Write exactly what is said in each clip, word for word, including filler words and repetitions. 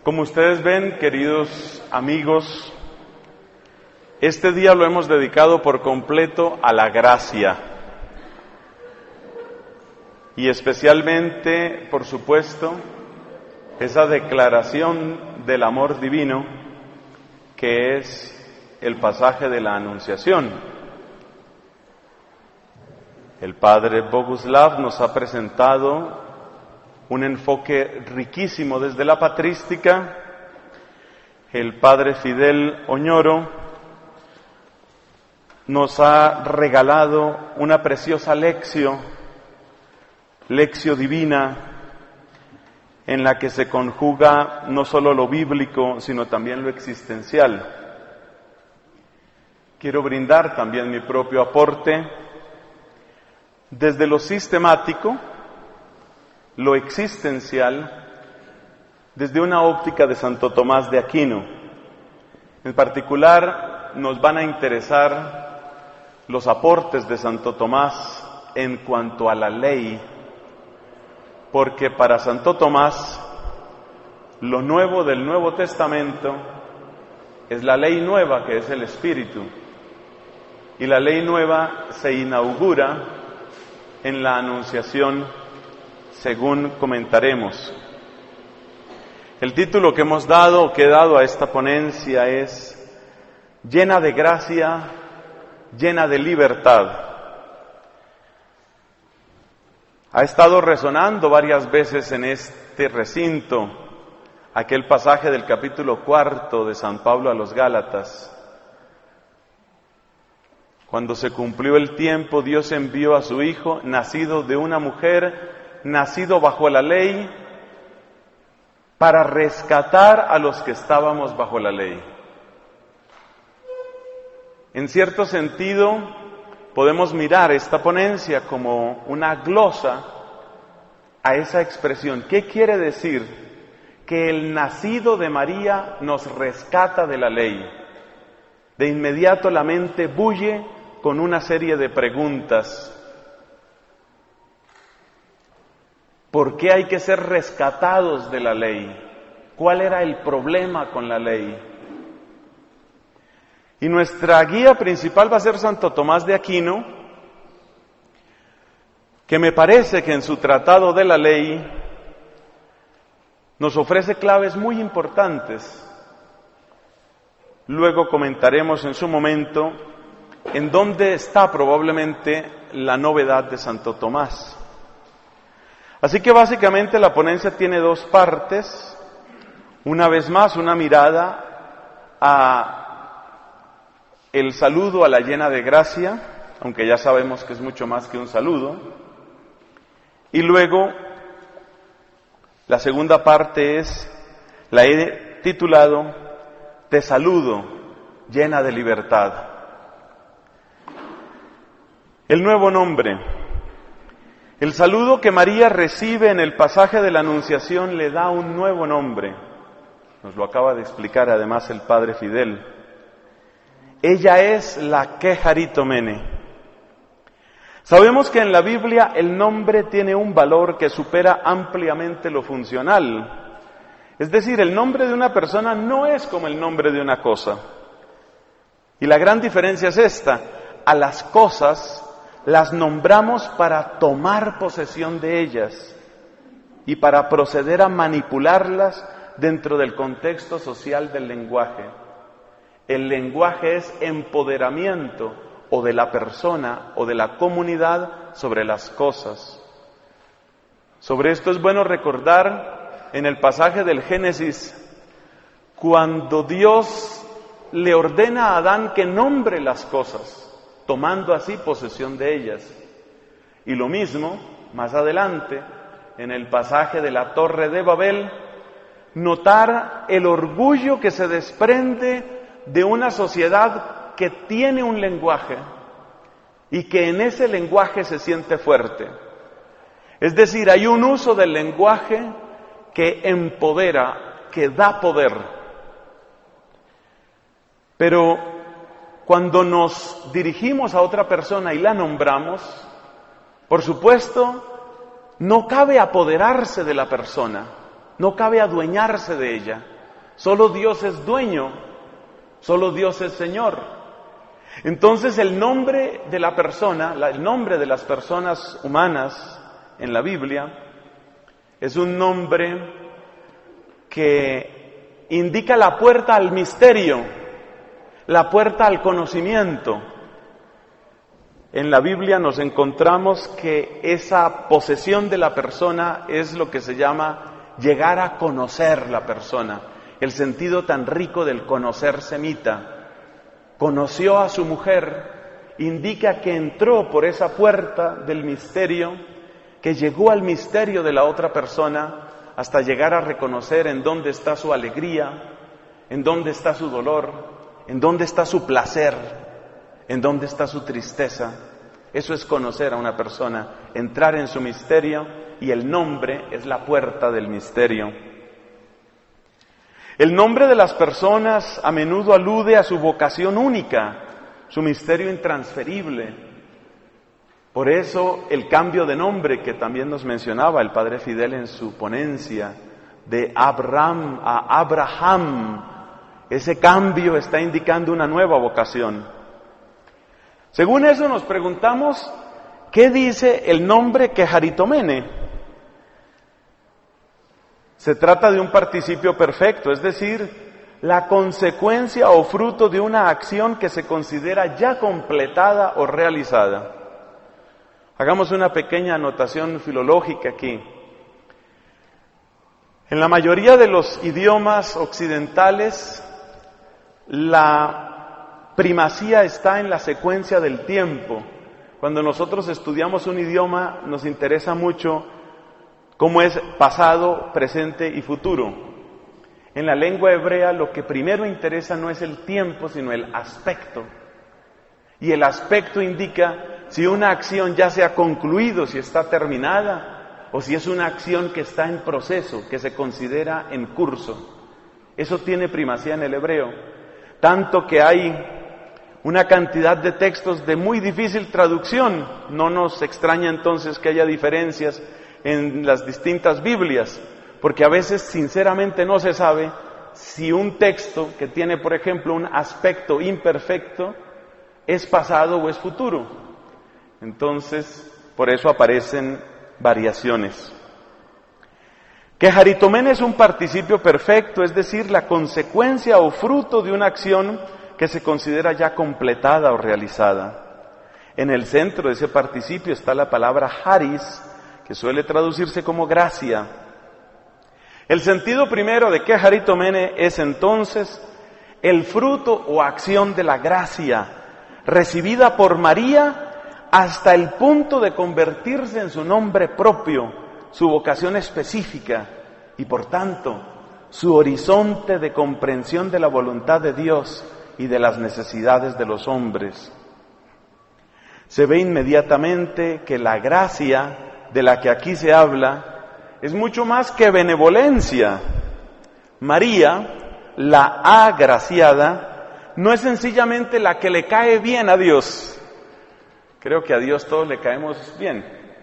Como ustedes ven, queridos amigos, este día lo hemos dedicado por completo a la gracia. Y especialmente, por supuesto, esa declaración del amor divino que es el pasaje de la Anunciación. El padre Boguslav nos ha presentado un enfoque riquísimo desde la patrística. El padre Fidel Oñoro nos ha regalado una preciosa lección, lección divina, en la que se conjuga no solo lo bíblico, sino también lo existencial. Quiero brindar también mi propio aporte desde lo sistemático, lo existencial, desde una óptica de Santo Tomás de Aquino. En particular, nos van a interesar los aportes de Santo Tomás en cuanto a la ley, porque para Santo Tomás, lo nuevo del Nuevo Testamento es la ley nueva, que es el Espíritu, y la ley nueva se inaugura en la Anunciación, según comentaremos. El título que hemos dado, o que he dado a esta ponencia es Llena de gracia, llena de libertad. Ha estado resonando varias veces en este recinto aquel pasaje del capítulo cuarto de San Pablo a los Gálatas. Cuando se cumplió el tiempo, Dios envió a su Hijo, nacido de una mujer, nacido bajo la ley, para rescatar a los que estábamos bajo la ley. En cierto sentido, podemos mirar esta ponencia como una glosa a esa expresión. ¿Qué quiere decir? Que el nacido de María nos rescata de la ley. De inmediato la mente bulle con una serie de preguntas. ¿Por qué hay que ser rescatados de la ley? ¿Cuál era el problema con la ley? Y nuestra guía principal va a ser Santo Tomás de Aquino, que me parece que en su Tratado de la Ley nos ofrece claves muy importantes. Luego comentaremos en su momento en dónde está probablemente la novedad de Santo Tomás. Así que básicamente la ponencia tiene dos partes. Una vez más, una mirada a el saludo a la llena de gracia, aunque ya sabemos que es mucho más que un saludo. Y luego, la segunda parte es, la he titulado, Te saludo, llena de libertad. El nuevo nombre. El saludo que María recibe en el pasaje de la Anunciación le da un nuevo nombre. Nos lo acaba de explicar además el padre Fidel. Ella es la Quejaritomene. Sabemos que en la Biblia el nombre tiene un valor que supera ampliamente lo funcional. Es decir, el nombre de una persona no es como el nombre de una cosa. Y la gran diferencia es esta: a las cosas las nombramos para tomar posesión de ellas y para proceder a manipularlas dentro del contexto social del lenguaje. El lenguaje es empoderamiento o de la persona o de la comunidad sobre las cosas. Sobre esto es bueno recordar en el pasaje del Génesis, cuando Dios le ordena a Adán que nombre las cosas, tomando así posesión de ellas. Y lo mismo, más adelante, en el pasaje de la Torre de Babel, notar el orgullo que se desprende de una sociedad que tiene un lenguaje y que en ese lenguaje se siente fuerte. Es decir, hay un uso del lenguaje que empodera, que da poder. Pero cuando nos dirigimos a otra persona y la nombramos, por supuesto, no cabe apoderarse de la persona, no cabe adueñarse de ella, Solo Dios es dueño, solo Dios es Señor. Entonces el nombre de la persona, el nombre de las personas humanas en la Biblia, es un nombre que indica la puerta al misterio, la puerta al conocimiento. En la Biblia nos encontramos que esa posesión de la persona es lo que se llama llegar a conocer la persona, el sentido tan rico del conocer semita. Conoció a su mujer, indica que entró por esa puerta del misterio, que llegó al misterio de la otra persona hasta llegar a reconocer en dónde está su alegría, en dónde está su dolor, en dónde está su placer, en dónde está su tristeza. Eso es conocer a una persona, entrar en su misterio, y el nombre es la puerta del misterio. El nombre de las personas a menudo alude a su vocación única, su misterio intransferible. Por eso el cambio de nombre que también nos mencionaba el Padre Fidel en su ponencia, de Abraham a Abraham, ese cambio está indicando una nueva vocación. Según eso nos preguntamos, ¿qué dice el nombre Keharitomene? Se trata de un participio perfecto, es decir, la consecuencia o fruto de una acción que se considera ya completada o realizada. Hagamos una pequeña anotación filológica aquí. En la mayoría de los idiomas occidentales, la primacía está en la secuencia del tiempo. Cuando nosotros estudiamos un idioma, nos interesa mucho cómo es pasado, presente y futuro. En la lengua hebrea lo que primero interesa no es el tiempo, sino el aspecto. Y el aspecto indica si una acción ya se ha concluido, si está terminada, o si es una acción que está en proceso, que se considera en curso. Eso tiene primacía en el hebreo. Tanto que hay una cantidad de textos de muy difícil traducción. No nos extraña entonces que haya diferencias en las distintas Biblias, porque a veces sinceramente no se sabe si un texto que tiene, por ejemplo, un aspecto imperfecto es pasado o es futuro. Entonces, por eso aparecen variaciones. Keharitomene es un participio perfecto, es decir, la consecuencia o fruto de una acción que se considera ya completada o realizada. En el centro de ese participio está la palabra haris, que suele traducirse como gracia. El sentido primero de Keharitomene es entonces el fruto o acción de la gracia recibida por María hasta el punto de convertirse en su nombre propio, su vocación específica y por tanto su horizonte de comprensión de la voluntad de Dios y de las necesidades de los hombres. Se ve inmediatamente que la gracia de la que aquí se habla es mucho más que benevolencia. María, la agraciada, no es sencillamente la que le cae bien a Dios. Creo que a Dios todos le caemos bien.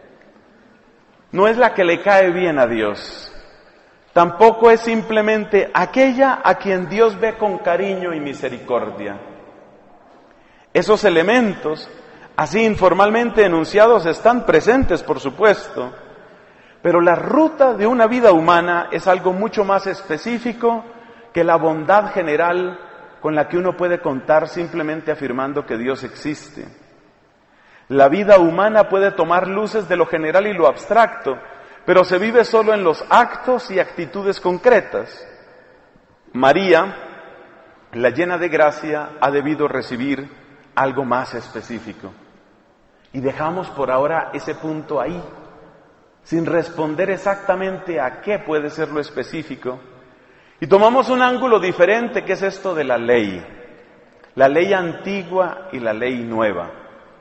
No es la que le cae bien a Dios. Tampoco es simplemente aquella a quien Dios ve con cariño y misericordia. Esos elementos, así informalmente enunciados, están presentes, por supuesto, pero la ruta de una vida humana es algo mucho más específico que la bondad general con la que uno puede contar simplemente afirmando que Dios existe. La vida humana puede tomar luces de lo general y lo abstracto, pero se vive solo en los actos y actitudes concretas. María, la llena de gracia, ha debido recibir algo más específico. Y dejamos por ahora ese punto ahí, sin responder exactamente a qué puede ser lo específico. Y tomamos un ángulo diferente, que es esto de la ley. La ley antigua y la ley nueva.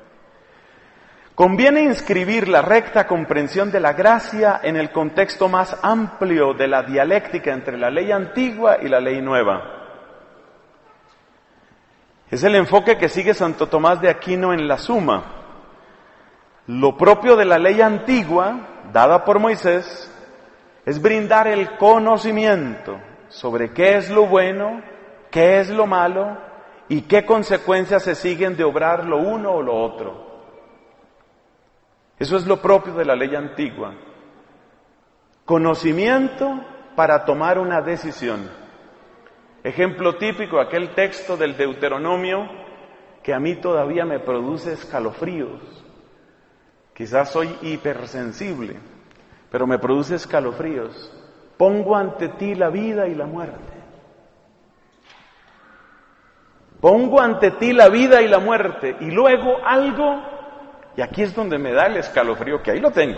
Conviene inscribir la recta comprensión de la gracia en el contexto más amplio de la dialéctica entre la ley antigua y la ley nueva. Es el enfoque que sigue Santo Tomás de Aquino en la Suma. Lo propio de la ley antigua, dada por Moisés, es brindar el conocimiento, sobre qué es lo bueno, qué es lo malo y qué consecuencias se siguen de obrar lo uno o lo otro. Eso es lo propio de la ley antigua. Conocimiento para tomar una decisión. Ejemplo típico, aquel texto del Deuteronomio que a mí todavía me produce escalofríos. Quizás soy hipersensible, pero me produce escalofríos. Pongo ante ti la vida y la muerte. Pongo ante ti la vida y la muerte. Y luego algo, y aquí es donde me da el escalofrío, que ahí lo tengo.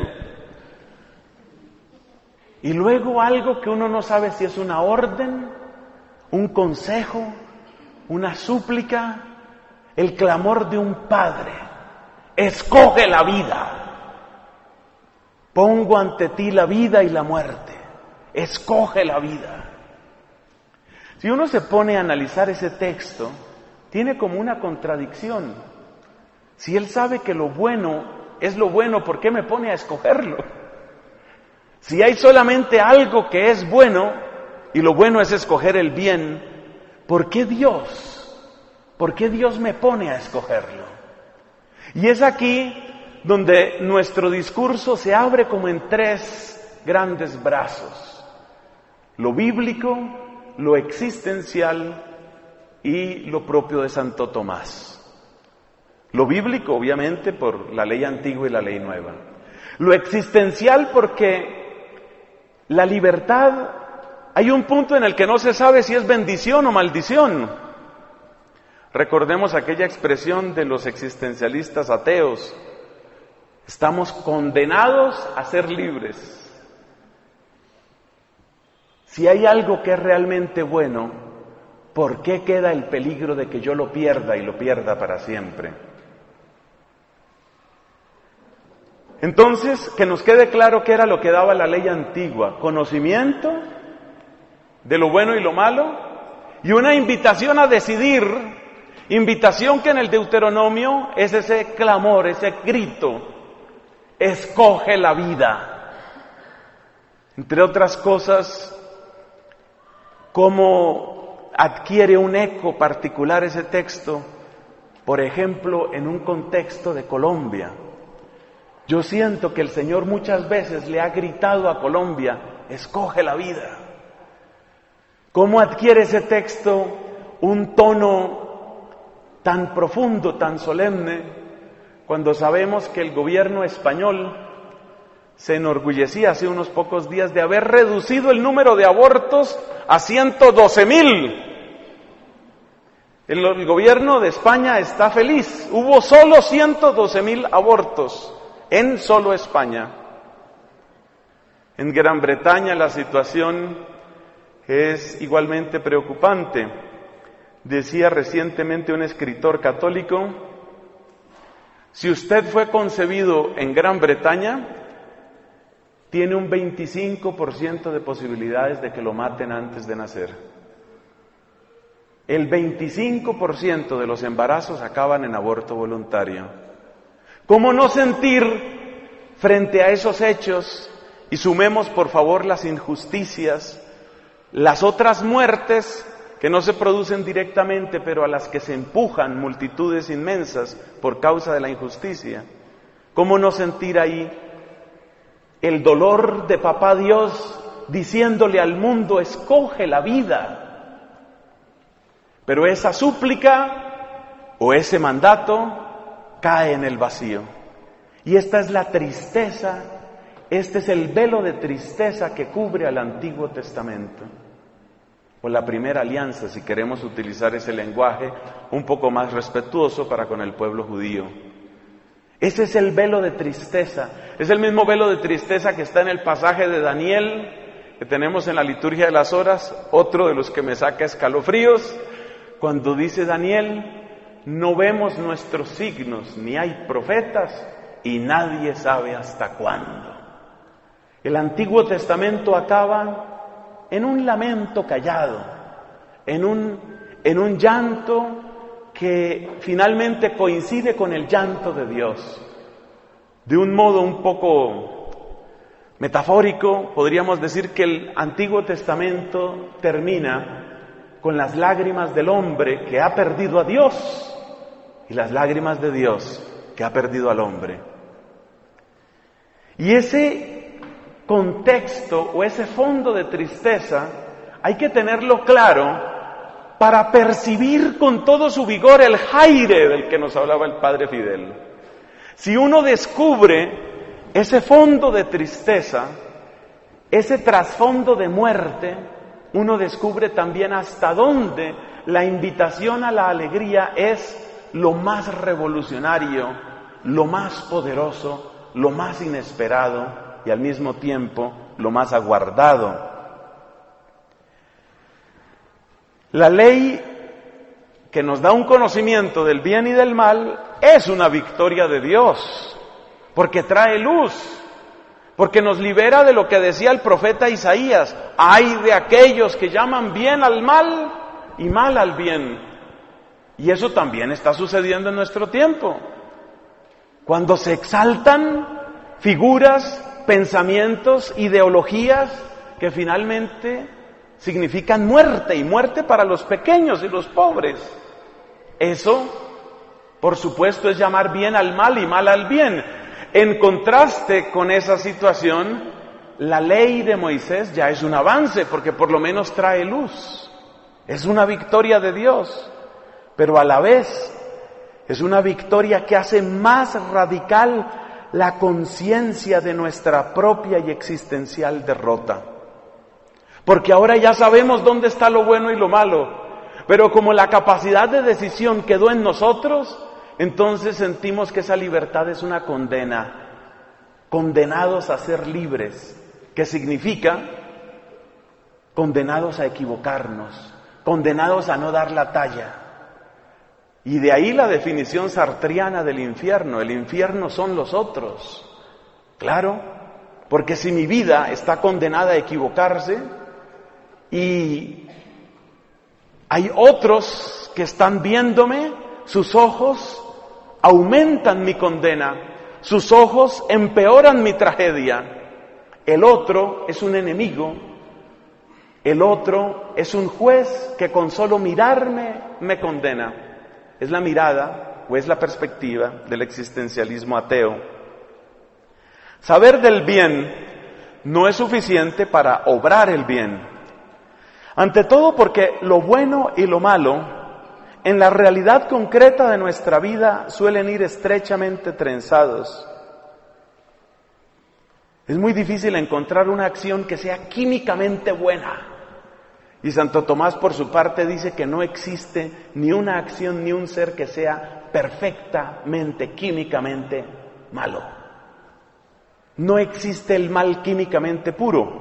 Y luego algo que uno no sabe si es una orden, un consejo, una súplica, el clamor de un padre. Escoge la vida. Pongo ante ti la vida y la muerte. Escoge la vida. Si uno se pone a analizar ese texto, tiene como una contradicción. Si él sabe que lo bueno es lo bueno, ¿por qué me pone a escogerlo? Si hay solamente algo que es bueno, y lo bueno es escoger el bien, ¿por qué Dios? ¿Por qué Dios me pone a escogerlo? Y es aquí donde nuestro discurso se abre como en tres grandes brazos. Lo bíblico, lo existencial y lo propio de Santo Tomás. Lo bíblico, obviamente, por la ley antigua y la ley nueva. Lo existencial porque la libertad, hay un punto en el que no se sabe si es bendición o maldición. Recordemos aquella expresión de los existencialistas ateos. Estamos condenados a ser libres. Si hay algo que es realmente bueno, ¿por qué queda el peligro de que yo lo pierda y lo pierda para siempre? Entonces, que nos quede claro qué era lo que daba la ley antigua: conocimiento de lo bueno y lo malo, y una invitación a decidir, invitación que en el Deuteronomio es ese clamor, ese grito: escoge la vida. Entre otras cosas, cómo adquiere un eco particular ese texto, por ejemplo, en un contexto de Colombia. Yo siento que el Señor muchas veces le ha gritado a Colombia: escoge la vida. ¿Cómo adquiere ese texto un tono tan profundo, tan solemne, cuando sabemos que el gobierno español se enorgullecía hace unos pocos días de haber reducido el número de abortos a ciento doce mil? El, el gobierno de España está feliz. Hubo solo ciento doce mil abortos en solo España. En Gran Bretaña la situación es igualmente preocupante. Decía recientemente un escritor católico: si usted fue concebido en Gran Bretaña, tiene un veinticinco por ciento de posibilidades de que lo maten antes de nacer. El veinticinco por ciento de los embarazos acaban en aborto voluntario. ¿Cómo no sentir frente a esos hechos? Y sumemos por favor las injusticias, las otras muertes que no se producen directamente, pero a las que se empujan multitudes inmensas por causa de la injusticia. ¿Cómo no sentir ahí el dolor de Papá Dios diciéndole al mundo: escoge la vida? Pero esa súplica o ese mandato cae en el vacío. Y esta es la tristeza, este es el velo de tristeza que cubre al Antiguo Testamento, o la primera alianza, si queremos utilizar ese lenguaje un poco más respetuoso para con el pueblo judío. Ese es el velo de tristeza, es el mismo velo de tristeza que está en el pasaje de Daniel, que tenemos en la liturgia de las horas, otro de los que me saca escalofríos, cuando dice Daniel: no vemos nuestros signos, ni hay profetas, y nadie sabe hasta cuándo. El Antiguo Testamento acaba en un lamento callado, en un, en un llanto que finalmente coincide con el llanto de Dios. De un modo un poco Metafórico, podríamos decir que el Antiguo Testamento termina con las lágrimas del hombre que ha perdido a Dios y las lágrimas de Dios que ha perdido al hombre. Y ese contexto o ese fondo de tristeza hay que tenerlo claro para percibir con todo su vigor el jaire del que nos hablaba el Padre Fidel. Si uno descubre ese fondo de tristeza, ese trasfondo de muerte, uno descubre también hasta dónde la invitación a la alegría es lo más revolucionario, lo más poderoso, lo más inesperado y al mismo tiempo lo más aguardado. La ley que nos da un conocimiento del bien y del mal es una victoria de Dios, porque trae luz, porque nos libera de lo que decía el profeta Isaías: ay de aquellos que llaman bien al mal y mal al bien. Y eso también está sucediendo en nuestro tiempo, cuando se exaltan figuras, pensamientos, ideologías que finalmente significan muerte, y muerte para los pequeños y los pobres. Eso, por supuesto, es llamar bien al mal y mal al bien. En contraste con esa situación, la ley de Moisés ya es un avance, porque por lo menos trae luz. Es una victoria de Dios, pero a la vez es una victoria que hace más radical la conciencia de nuestra propia y existencial derrota. Porque ahora ya sabemos dónde está lo bueno y lo malo, pero como la capacidad de decisión quedó en nosotros, entonces sentimos que esa libertad es una condena, condenados a ser libres, que significa condenados a equivocarnos, condenados a no dar la talla. Y de ahí la definición sartriana del infierno: el infierno son los otros. Claro, porque si mi vida está condenada a equivocarse y hay otros que están viéndome, sus ojos aumentan mi condena, sus ojos empeoran mi tragedia. El otro es un enemigo, el otro es un juez que con solo mirarme me condena. Es la mirada o es la perspectiva del existencialismo ateo. Saber del bien no es suficiente para obrar el bien. Ante todo porque lo bueno y lo malo en la realidad concreta de nuestra vida suelen ir estrechamente trenzados. Es muy difícil encontrar una acción que sea químicamente buena. Y Santo Tomás, por su parte, dice que no existe ni una acción ni un ser que sea perfectamente, químicamente malo. No existe el mal químicamente puro.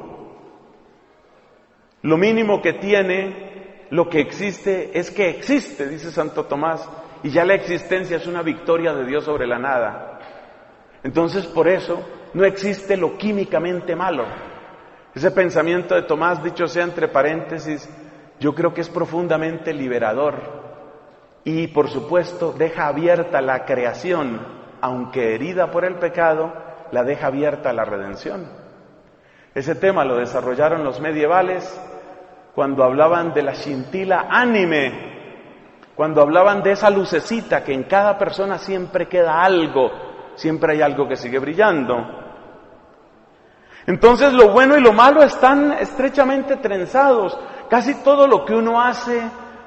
Lo mínimo que tiene, lo que existe, es que existe, dice Santo Tomás, y ya la existencia es una victoria de Dios sobre la nada. Entonces, por eso, no existe lo químicamente malo. Ese pensamiento de Tomás, dicho sea entre paréntesis, yo creo que es profundamente liberador y, por supuesto, deja abierta la creación, aunque herida por el pecado, la deja abierta a la redención. Ese tema lo desarrollaron los medievales cuando hablaban de la scintilla anime, cuando hablaban de esa lucecita que en cada persona siempre queda algo, siempre hay algo que sigue brillando. Entonces lo bueno y lo malo están estrechamente trenzados. Casi todo lo que uno hace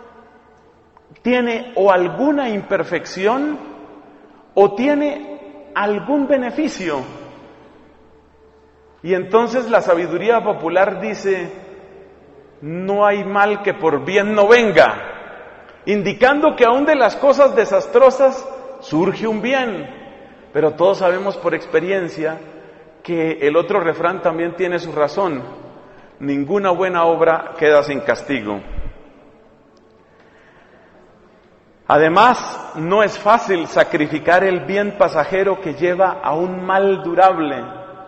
tiene o alguna imperfección o tiene algún beneficio. Y entonces la sabiduría popular dice: no hay mal que por bien no venga, indicando que aún de las cosas desastrosas surge un bien. Pero todos sabemos por experiencia que el otro refrán también tiene su razón: ninguna buena obra queda sin castigo. Además, no es fácil sacrificar el bien pasajero que lleva a un mal durable.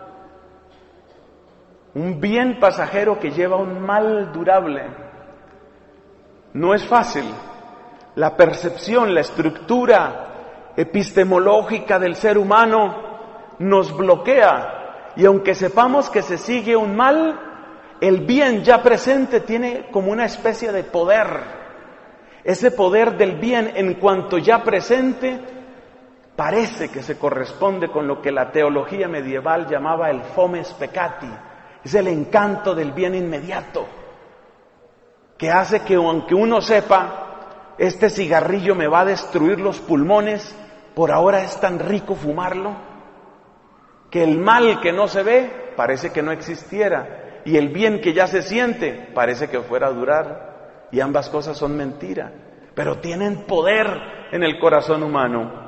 Un bien pasajero que lleva a un mal durable. No es fácil. La percepción, la estructura epistemológica del ser humano nos bloquea. Y aunque sepamos que se sigue un mal, el bien ya presente tiene como una especie de poder. Ese poder del bien en cuanto ya presente parece que se corresponde con lo que la teología medieval llamaba el fomes peccati. Es el encanto del bien inmediato, que hace que aunque uno sepa, este cigarrillo me va a destruir los pulmones, por ahora es tan rico fumarlo, que el mal que no se ve parece que no existiera, y el bien que ya se siente parece que fuera a durar, y ambas cosas son mentira, pero tienen poder en el corazón humano.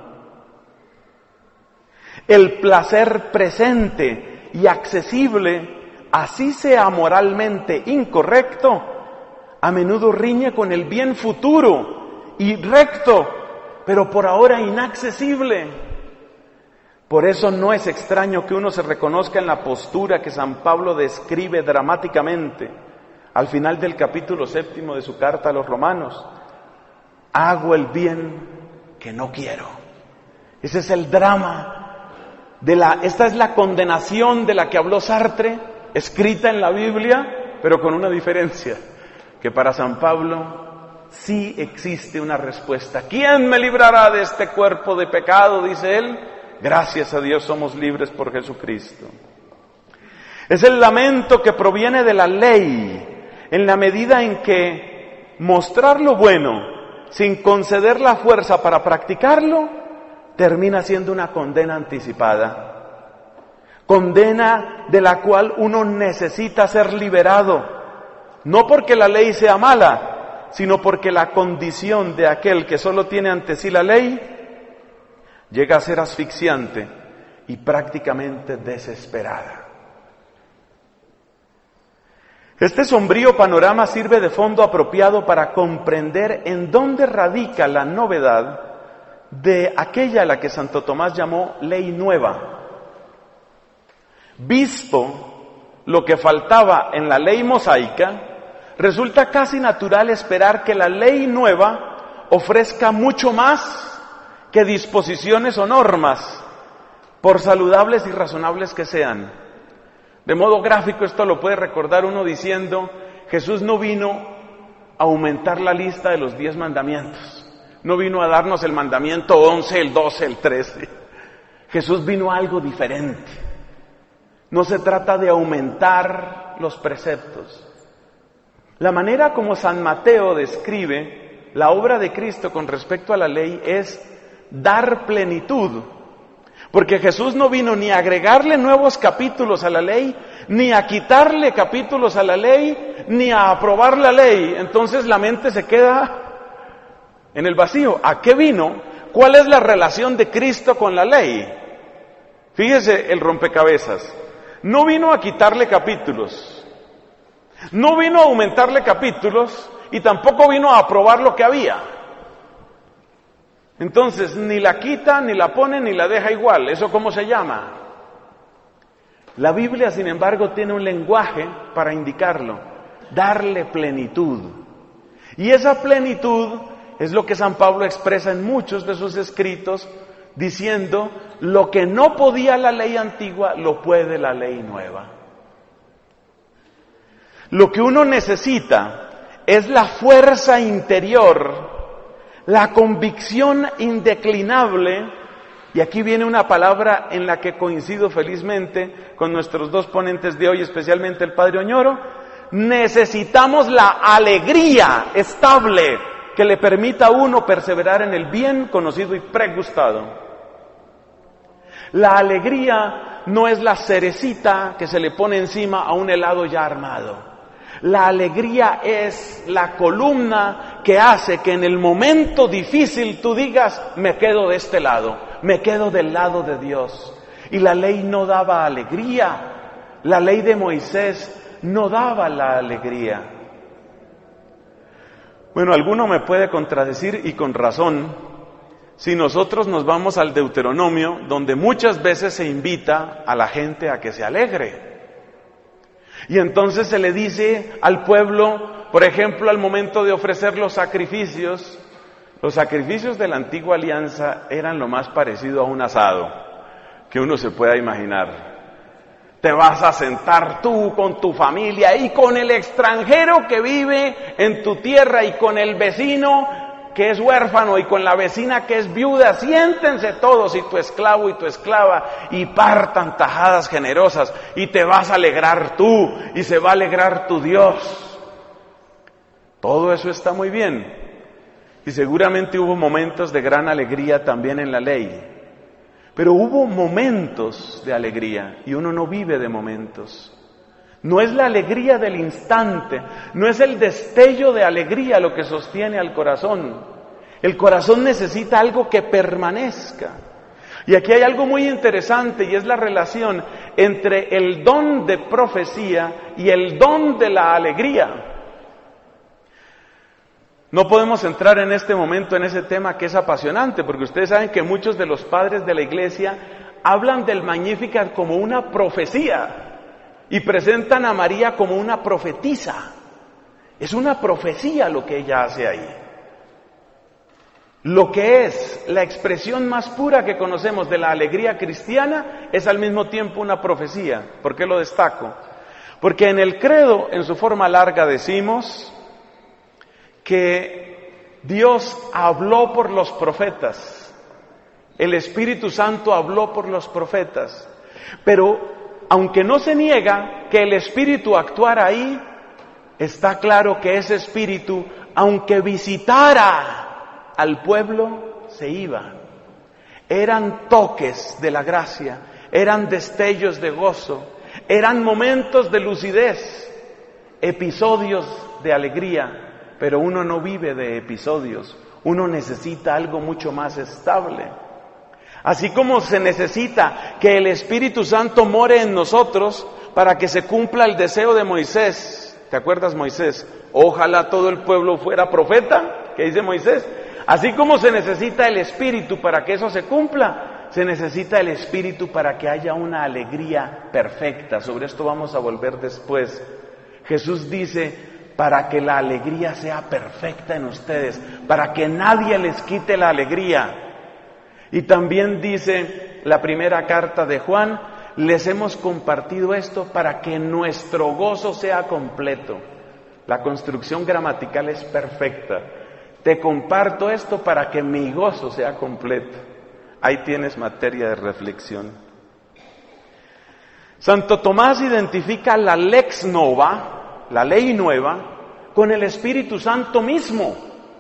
El placer presente y accesible, así sea moralmente incorrecto, a menudo riñe con el bien futuro y recto, pero por ahora inaccesible. Por eso no es extraño que uno se reconozca en la postura que San Pablo describe dramáticamente al final del capítulo séptimo de su carta a los Romanos. Hago el bien que no quiero. Ese es el drama de la, esta es la condenación de la que habló Sartre, escrita en la Biblia, pero con una diferencia, que para San Pablo sí existe una respuesta. ¿Quién me librará de este cuerpo de pecado?, dice él. Gracias a Dios somos libres por Jesucristo. Es el lamento que proviene de la ley, en la medida en que mostrar lo bueno sin conceder la fuerza para practicarlo termina siendo una condena anticipada. Condena de la cual uno necesita ser liberado, no porque la ley sea mala, sino porque la condición de aquel que solo tiene ante sí la ley llega a ser asfixiante y prácticamente desesperada. Este sombrío panorama sirve de fondo apropiado para comprender en dónde radica la novedad de aquella a la que Santo Tomás llamó ley nueva. Visto lo que faltaba en la ley mosaica, resulta casi natural esperar que la ley nueva ofrezca mucho más que disposiciones o normas, por saludables y razonables que sean. De modo gráfico esto lo puede recordar uno diciendo, Jesús no vino a aumentar la lista de los diez mandamientos, no vino a darnos el mandamiento once, el doce, el trece. Jesús vino a algo diferente. No se trata de aumentar los preceptos. La manera como San Mateo describe la obra de Cristo con respecto a la ley es dar plenitud. Porque Jesús no vino ni a agregarle nuevos capítulos a la ley, ni a quitarle capítulos a la ley, ni a aprobar la ley. Entonces la mente se queda en el vacío. ¿A qué vino? ¿Cuál es la relación de Cristo con la ley? Fíjese el rompecabezas. No vino a quitarle capítulos, no vino a aumentarle capítulos y tampoco vino a aprobar lo que había. Entonces, ni la quita, ni la pone, ni la deja igual. ¿Eso cómo se llama? La Biblia, sin embargo, tiene un lenguaje para indicarlo. Darle plenitud. Y esa plenitud es lo que San Pablo expresa en muchos de sus escritos, diciendo, lo que no podía la ley antigua, lo puede la ley nueva. Lo que uno necesita es la fuerza interior, la convicción indeclinable, y aquí viene una palabra en la que coincido felizmente con nuestros dos ponentes de hoy, especialmente el Padre Oñoro. Necesitamos la alegría estable que le permita a uno perseverar en el bien conocido y pregustado. La alegría no es la cerecita que se le pone encima a un helado ya armado. La alegría es la columna que hace que en el momento difícil tú digas, me quedo de este lado, me quedo del lado de Dios. Y la ley no daba alegría, la ley de Moisés no daba la alegría. Bueno, alguno me puede contradecir y con razón, si nosotros nos vamos al Deuteronomio, donde muchas veces se invita a la gente a que se alegre. Y entonces se le dice al pueblo, por ejemplo, al momento de ofrecer los sacrificios, los sacrificios de la antigua alianza eran lo más parecido a un asado que uno se pueda imaginar. Te vas a sentar tú con tu familia y con el extranjero que vive en tu tierra y con el vecino que es huérfano y con la vecina que es viuda. Siéntense todos y tu esclavo y tu esclava y partan tajadas generosas y te vas a alegrar tú y se va a alegrar tu Dios. Todo eso está muy bien y seguramente hubo momentos de gran alegría también en la ley. Pero hubo momentos de alegría y uno no vive de momentos. No es la alegría del instante, no es el destello de alegría lo que sostiene al corazón. El corazón necesita algo que permanezca. Y aquí hay algo muy interesante y es la relación entre el don de profecía y el don de la alegría. No podemos entrar en este momento en ese tema que es apasionante, porque ustedes saben que muchos de los padres de la iglesia hablan del Magnificat como una profecía y presentan a María como una profetisa. Es una profecía lo que ella hace ahí. Lo que es la expresión más pura que conocemos de la alegría cristiana es al mismo tiempo una profecía. ¿Por qué lo destaco? Porque en el credo, en su forma larga, decimos que Dios habló por los profetas, el Espíritu Santo habló por los profetas, pero aunque no se niega que el Espíritu actuara ahí, está claro que ese Espíritu, aunque visitara al pueblo, se iba. Eran toques de la gracia, eran destellos de gozo, eran momentos de lucidez, episodios de alegría. Pero uno no vive de episodios, uno necesita algo mucho más estable. Así como se necesita que el Espíritu Santo more en nosotros para que se cumpla el deseo de Moisés. ¿Te acuerdas, Moisés? Ojalá todo el pueblo fuera profeta, ¿qué dice Moisés? Así como se necesita el Espíritu para que eso se cumpla, se necesita el Espíritu para que haya una alegría perfecta. Sobre esto vamos a volver después. Jesús dice, para que la alegría sea perfecta en ustedes, para que nadie les quite la alegría. Y también dice la primera carta de Juan, les hemos compartido esto para que nuestro gozo sea completo. La construcción gramatical es perfecta. Te comparto esto para que mi gozo sea completo. Ahí tienes materia de reflexión. Santo Tomás identifica la lex nova, la ley nueva, con el Espíritu Santo mismo.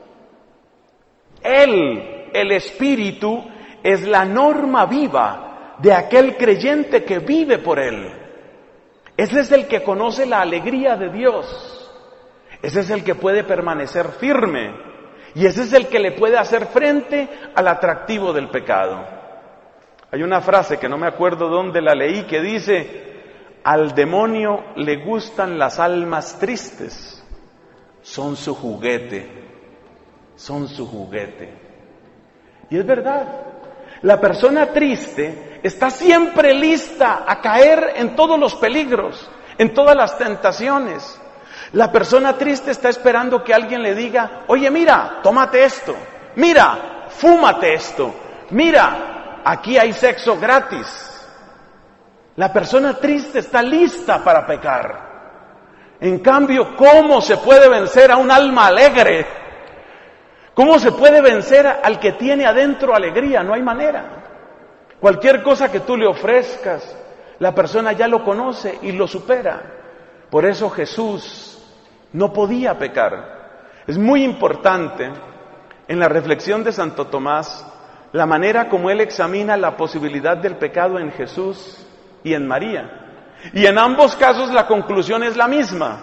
Él, el Espíritu, es la norma viva de aquel creyente que vive por Él. Ese es el que conoce la alegría de Dios. Ese es el que puede permanecer firme. Y ese es el que le puede hacer frente al atractivo del pecado. Hay una frase que no me acuerdo dónde la leí que dice, al demonio le gustan las almas tristes, son su juguete, son su juguete. Y es verdad, la persona triste está siempre lista a caer en todos los peligros, en todas las tentaciones. La persona triste está esperando que alguien le diga, oye, mira, tómate esto, mira, fúmate esto, mira, aquí hay sexo gratis. La persona triste está lista para pecar. En cambio, ¿cómo se puede vencer a un alma alegre? ¿Cómo se puede vencer al que tiene adentro alegría? No hay manera. Cualquier cosa que tú le ofrezcas, la persona ya lo conoce y lo supera. Por eso Jesús no podía pecar. Es muy importante en la reflexión de Santo Tomás la manera como él examina la posibilidad del pecado en Jesús y en María. Y en ambos casos la conclusión es la misma.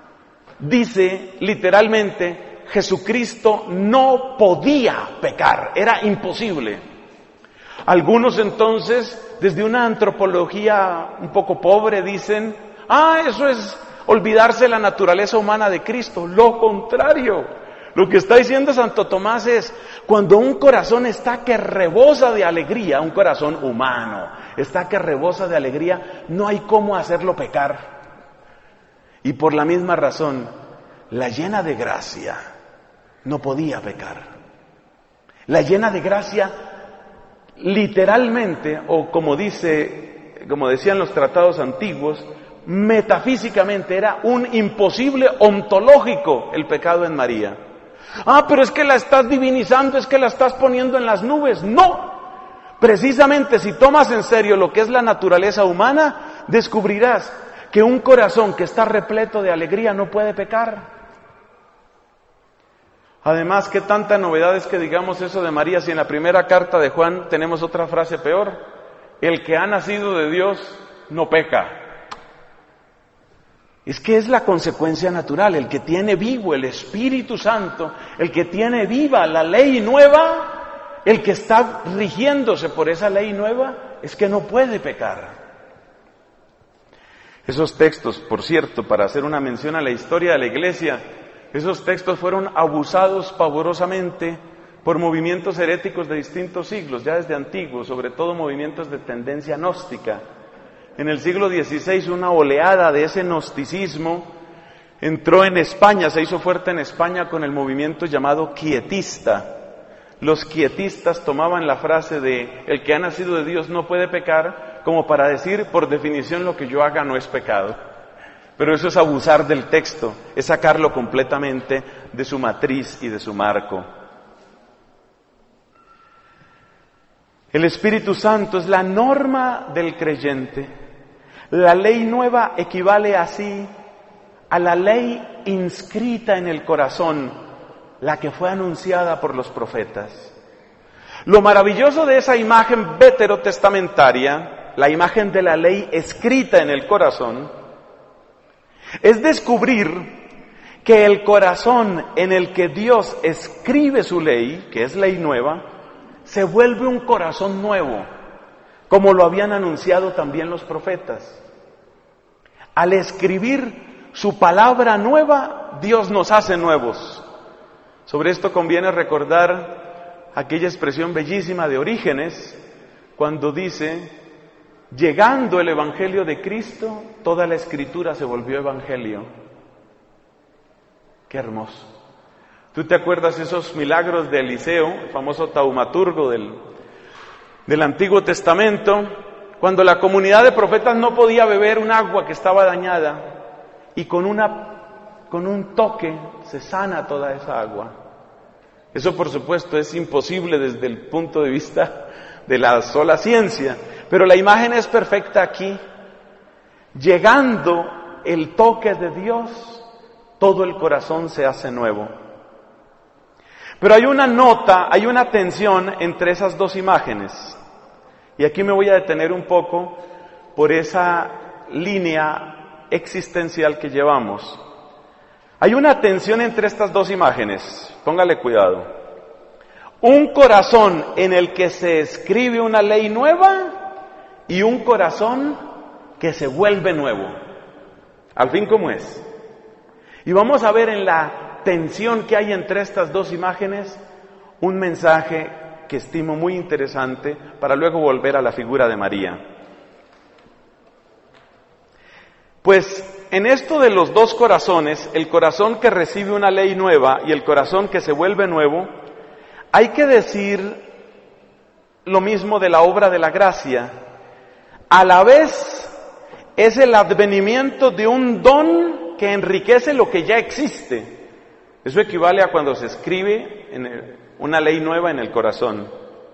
Dice literalmente, Jesucristo no podía pecar, era imposible. Algunos entonces, desde una antropología un poco pobre, dicen, ah, eso es olvidarse de la naturaleza humana de Cristo. Lo contrario. Lo que está diciendo Santo Tomás es, cuando un corazón está que rebosa de alegría, un corazón humano, está que rebosa de alegría, no hay cómo hacerlo pecar. Y por la misma razón, la llena de gracia no podía pecar. La llena de gracia, literalmente, o como dice como decían los tratados antiguos, metafísicamente era un imposible ontológico el pecado en María. Ah, pero es que la estás divinizando, es que la estás poniendo en las nubes. No, precisamente si tomas en serio lo que es la naturaleza humana, descubrirás que un corazón que está repleto de alegría no puede pecar. Además, qué tanta novedad es que digamos eso de María, si en la primera carta de Juan tenemos otra frase peor: el que ha nacido de Dios no peca. Es que es la consecuencia natural. El que tiene vivo el Espíritu Santo, el que tiene viva la ley nueva, el que está rigiéndose por esa ley nueva, es que no puede pecar. Esos textos, por cierto, para hacer una mención a la historia de la Iglesia, esos textos fueron abusados pavorosamente por movimientos heréticos de distintos siglos, ya desde antiguos, sobre todo movimientos de tendencia gnóstica. En el siglo dieciséis una oleada de ese gnosticismo entró en España, se hizo fuerte en España con el movimiento llamado quietista. Los quietistas tomaban la frase de el que ha nacido de Dios no puede pecar como para decir, por definición, lo que yo haga no es pecado. Pero eso es abusar del texto, es sacarlo completamente de su matriz y de su marco. El Espíritu Santo es la norma del creyente. La ley nueva equivale así a la ley inscrita en el corazón, la que fue anunciada por los profetas. Lo maravilloso de esa imagen veterotestamentaria, la imagen de la ley escrita en el corazón, es descubrir que el corazón en el que Dios escribe su ley, que es ley nueva, se vuelve un corazón nuevo, como lo habían anunciado también los profetas. Al escribir su palabra nueva, Dios nos hace nuevos. Sobre esto conviene recordar aquella expresión bellísima de Orígenes, cuando dice: llegando el Evangelio de Cristo, toda la Escritura se volvió Evangelio. Qué hermoso. ¿Tú te acuerdas esos milagros de Eliseo, el famoso taumaturgo del, del Antiguo Testamento, cuando la comunidad de profetas no podía beber un agua que estaba dañada y con, una, con un toque se sana toda esa agua? Eso, por supuesto, es imposible desde el punto de vista de la sola ciencia, pero la imagen es perfecta aquí. Llegando el toque de Dios, todo el corazón se hace nuevo. Pero hay una nota, hay una tensión entre esas dos imágenes. Y aquí me voy a detener un poco por esa línea existencial que llevamos. Hay una tensión entre estas dos imágenes, póngale cuidado. Un corazón en el que se escribe una ley nueva y un corazón que se vuelve nuevo. Al fin, ¿cómo es? Y vamos a ver en la tensión que hay entre estas dos imágenes un mensaje que estimo muy interesante para luego volver a la figura de María. Pues en esto de los dos corazones, el corazón que recibe una ley nueva y el corazón que se vuelve nuevo, hay que decir lo mismo de la obra de la gracia. A la vez es el advenimiento de un don que enriquece lo que ya existe. Eso equivale a cuando se escribe en el, una ley nueva en el corazón.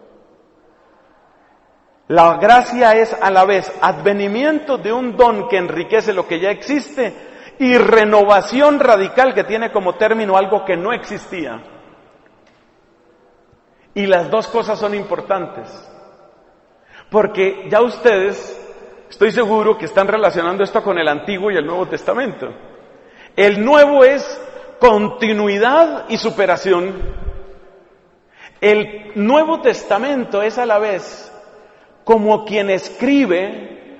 La gracia es a la vez advenimiento de un don que enriquece lo que ya existe y renovación radical que tiene como término algo que no existía. Y las dos cosas son importantes, porque ya ustedes, estoy seguro que están relacionando esto con el Antiguo y el Nuevo Testamento. El Nuevo es continuidad y superación. El Nuevo Testamento es a la vez como quien escribe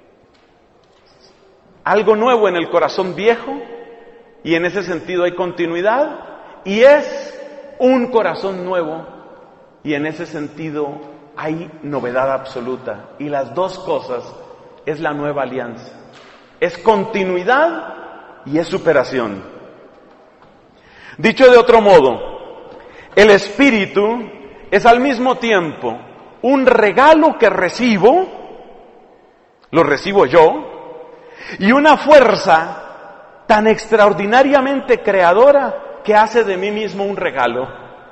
algo nuevo en el corazón viejo, y en ese sentido hay continuidad, y es un corazón nuevo, y en ese sentido hay novedad absoluta. Y las dos cosas es la nueva alianza. Es continuidad y es superación. Dicho de otro modo, el Espíritu es al mismo tiempo un regalo que recibo lo recibo yo, y una fuerza tan extraordinariamente creadora que hace de mí mismo un regalo.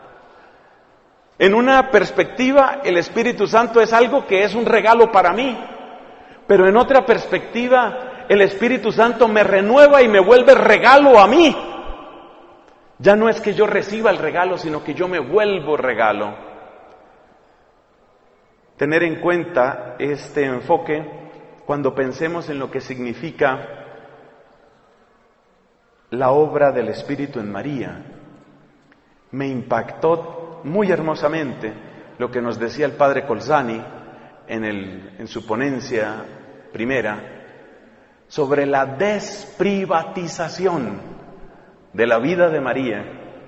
En una perspectiva, el Espíritu Santo es algo que es un regalo para mí, pero en otra perspectiva, el Espíritu Santo me renueva y me vuelve regalo a mí. Ya no es que yo reciba el regalo, sino que yo me vuelvo regalo. Tener en cuenta este enfoque cuando pensemos en lo que significa la obra del Espíritu en María. Me impactó muy hermosamente lo que nos decía el padre Colzani en, el, en su ponencia primera sobre la desprivatización de la vida de María.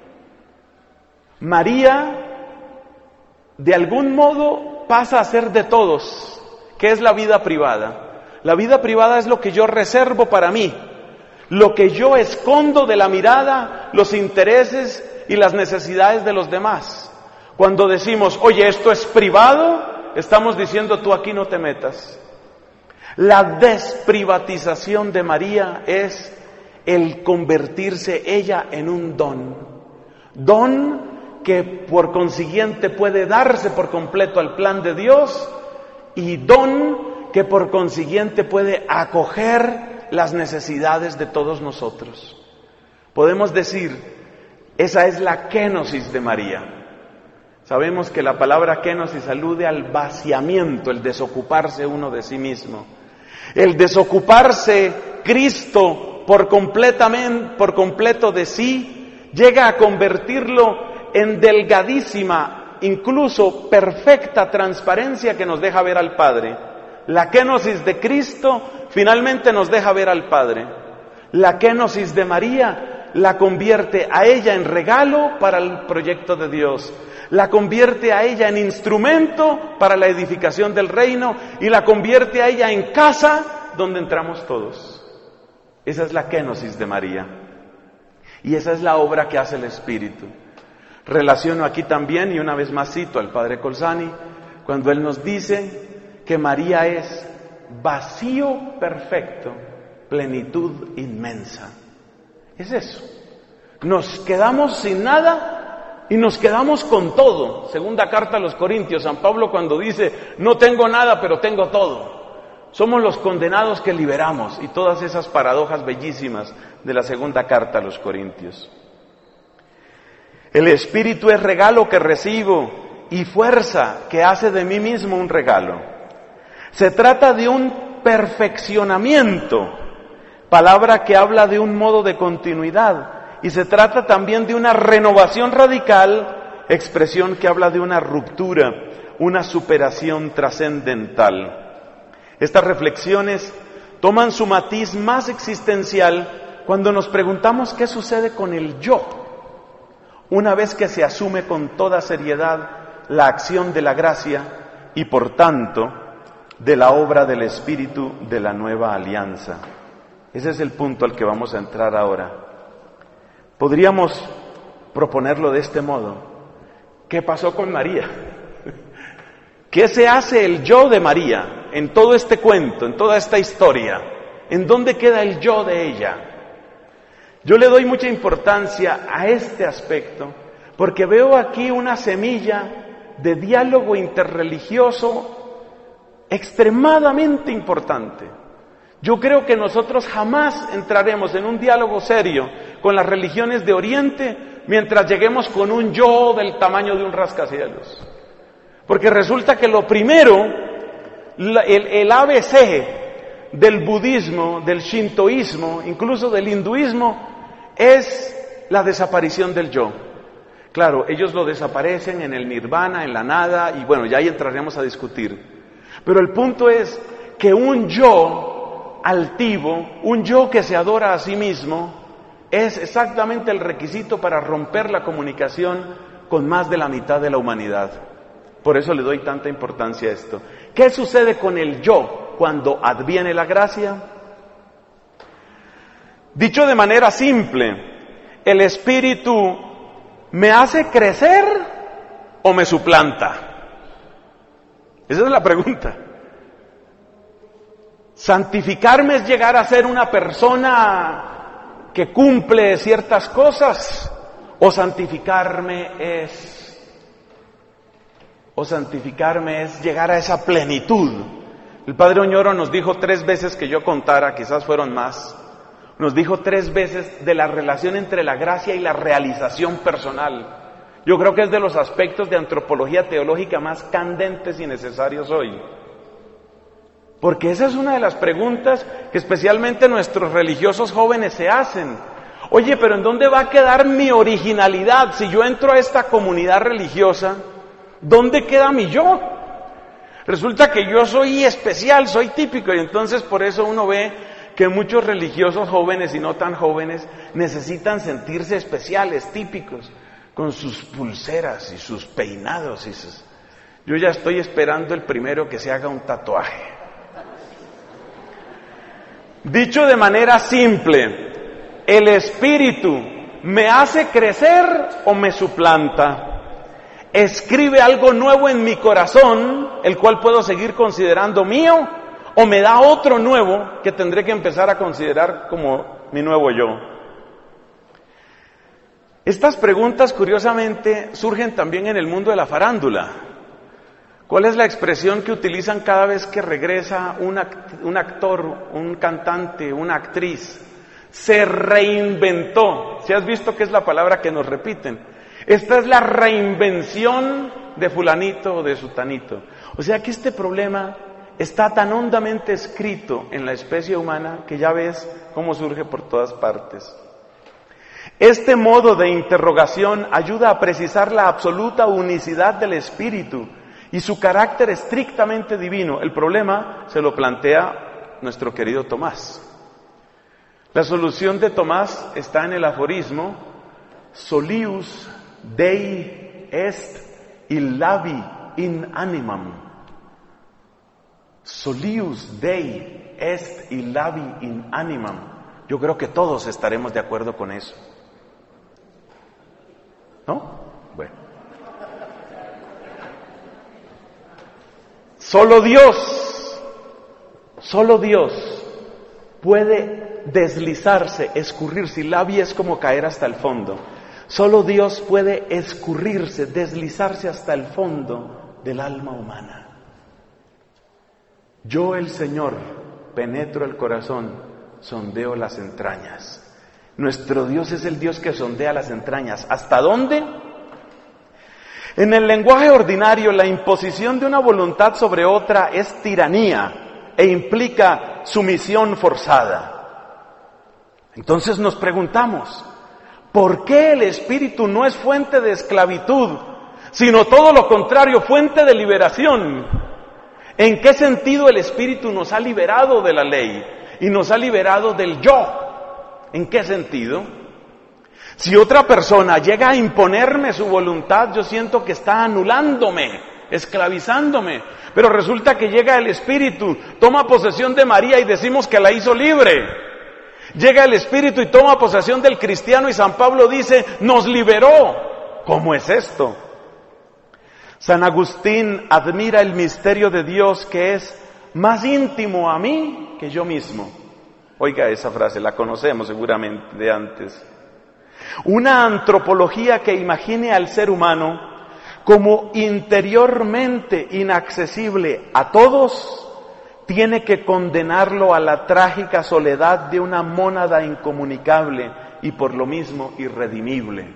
María, de algún modo, pasa a ser de todos. ¿Qué es la vida privada? La vida privada es lo que yo reservo para mí, lo que yo escondo de la mirada, los intereses y las necesidades de los demás. Cuando decimos, oye, esto es privado, estamos diciendo, tú aquí no te metas. La desprivatización de María es el convertirse ella en un don. Don que por consiguiente puede darse por completo al plan de Dios y don que por consiguiente puede acoger las necesidades de todos nosotros. Podemos decir, esa es la kénosis de María. Sabemos que la palabra kénosis alude al vaciamiento, el desocuparse uno de sí mismo. El desocuparse Cristo por completamente, por completo de sí, llega a convertirlo en delgadísima, incluso perfecta transparencia que nos deja ver al Padre. La kénosis de Cristo finalmente nos deja ver al Padre. La kénosis de María la convierte a ella en regalo para el proyecto de Dios. La convierte a ella en instrumento para la edificación del reino y la convierte a ella en casa donde entramos todos. Esa es la kénosis de María. Y esa es la obra que hace el Espíritu. Relaciono aquí también, y una vez más cito al padre Colzani, cuando él nos dice que María es vacío perfecto, plenitud inmensa. Es eso. Nos quedamos sin nada y nos quedamos con todo. Segunda carta a los Corintios, San Pablo cuando dice, no tengo nada, pero tengo todo. Somos los condenados que liberamos, y todas esas paradojas bellísimas de la segunda carta a los Corintios. El Espíritu es regalo que recibo y fuerza que hace de mí mismo un regalo. Se trata de un perfeccionamiento, palabra que habla de un modo de continuidad, y se trata también de una renovación radical, expresión que habla de una ruptura, una superación trascendental. Estas reflexiones toman su matiz más existencial cuando nos preguntamos qué sucede con el yo, una vez que se asume con toda seriedad la acción de la gracia y por tanto de la obra del Espíritu de la nueva alianza. Ese es el punto al que vamos a entrar ahora. Podríamos proponerlo de este modo. ¿Qué pasó con María? ¿Qué se hace el yo de María en todo este cuento, en toda esta historia? ¿En dónde queda el yo de ella? Yo le doy mucha importancia a este aspecto porque veo aquí una semilla de diálogo interreligioso extremadamente importante. Yo creo que nosotros jamás entraremos en un diálogo serio con las religiones de Oriente mientras lleguemos con un yo del tamaño de un rascacielos. Porque resulta que lo primero, el, el A B C del budismo, del shintoísmo, incluso del hinduismo, es la desaparición del yo. Claro, ellos lo desaparecen en el nirvana, en la nada, y bueno, ya ahí entraremos a discutir. Pero el punto es que un yo altivo, un yo que se adora a sí mismo, es exactamente el requisito para romper la comunicación con más de la mitad de la humanidad. Por eso le doy tanta importancia a esto. ¿Qué sucede con el yo cuando adviene la gracia? Dicho de manera simple, el Espíritu ¿me hace crecer o me suplanta? Esa es la pregunta. ¿Santificarme es llegar a ser una persona que cumple ciertas cosas? ¿O santificarme es, o santificarme es llegar a esa plenitud? El Padre Oñoro nos dijo tres veces que yo contara, quizás fueron más, nos dijo tres veces de la relación entre la gracia y la realización personal. Yo creo que es de los aspectos de antropología teológica más candentes y necesarios hoy. Porque esa es una de las preguntas que especialmente nuestros religiosos jóvenes se hacen. Oye, pero ¿en dónde va a quedar mi originalidad? Si yo entro a esta comunidad religiosa, ¿dónde queda mi yo? Resulta que yo soy especial, soy típico, y entonces por eso uno ve que muchos religiosos jóvenes y no tan jóvenes necesitan sentirse especiales, típicos, con sus pulseras y sus peinados y sus... Yo ya estoy esperando el primero que se haga un tatuaje. Dicho de manera simple, ¿el espíritu me hace crecer o me suplanta? ¿Escribe algo nuevo en mi corazón, el cual puedo seguir considerando mío? ¿O me da otro nuevo que tendré que empezar a considerar como mi nuevo yo? Estas preguntas, curiosamente, surgen también en el mundo de la farándula. ¿Cuál es la expresión que utilizan cada vez que regresa un, act- un actor, un cantante, una actriz? Se reinventó. ¿Sí has visto que es la palabra que nos repiten? Esta es la reinvención de fulanito o de sutanito. O sea que este problema está tan hondamente escrito en la especie humana que ya ves cómo surge por todas partes. Este modo de interrogación ayuda a precisar la absoluta unicidad del espíritu y su carácter estrictamente divino. El problema se lo plantea nuestro querido Tomás. La solución de Tomás está en el aforismo Solius Dei est illavi in animam. Solius Dei est illavi in animam. Yo creo que todos estaremos de acuerdo con eso. ¿No? Bueno. Solo Dios, solo Dios puede deslizarse, escurrirse. Illavi es como caer hasta el fondo. Solo Dios puede escurrirse, deslizarse hasta el fondo del alma humana. Yo, el Señor, penetro el corazón, sondeo las entrañas. Nuestro Dios es el Dios que sondea las entrañas. ¿Hasta dónde? En el lenguaje ordinario, la imposición de una voluntad sobre otra es tiranía e implica sumisión forzada. Entonces nos preguntamos, ¿por qué el espíritu no es fuente de esclavitud, sino todo lo contrario, fuente de liberación? ¿En qué sentido el espíritu nos ha liberado de la ley y nos ha liberado del yo? ¿En qué sentido? Si otra persona llega a imponerme su voluntad, yo siento que está anulándome, esclavizándome. Pero resulta que llega el Espíritu, toma posesión de María y decimos que la hizo libre. Llega el Espíritu y toma posesión del cristiano y San Pablo dice, nos liberó. ¿Cómo es esto? San Agustín admira el misterio de Dios que es más íntimo a mí que yo mismo. Oiga esa frase, la conocemos seguramente de antes. Una antropología que imagine al ser humano como interiormente inaccesible a todos, tiene que condenarlo a la trágica soledad de una mónada incomunicable y por lo mismo irredimible.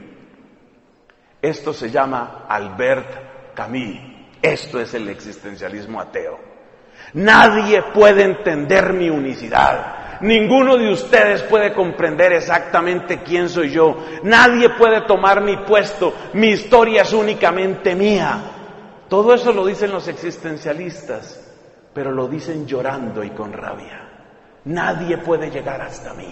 Esto se llama Albert Camus. Esto es el existencialismo ateo. Nadie puede entender mi unicidad. Ninguno de ustedes puede comprender exactamente quién soy yo. Nadie puede tomar mi puesto. Mi historia es únicamente mía. Todo eso lo dicen los existencialistas, pero lo dicen llorando y con rabia. Nadie puede llegar hasta mí.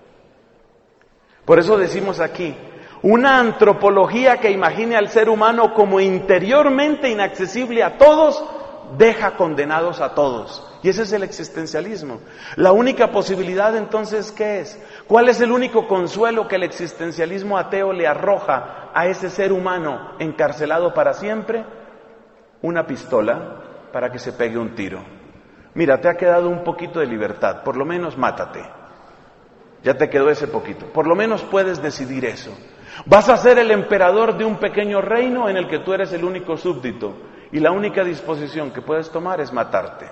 Por eso decimos aquí, una antropología que imagine al ser humano como interiormente inaccesible a todos, deja condenados a todos. Y ese es el existencialismo. La única posibilidad entonces, ¿qué es? ¿Cuál es el único consuelo que el existencialismo ateo le arroja a ese ser humano encarcelado para siempre? Una pistola para que se pegue un tiro. Mira, te ha quedado un poquito de libertad, por lo menos mátate. Ya te quedó ese poquito, por lo menos puedes decidir eso. Vas a ser el emperador de un pequeño reino en el que tú eres el único súbdito y la única disposición que puedes tomar es matarte.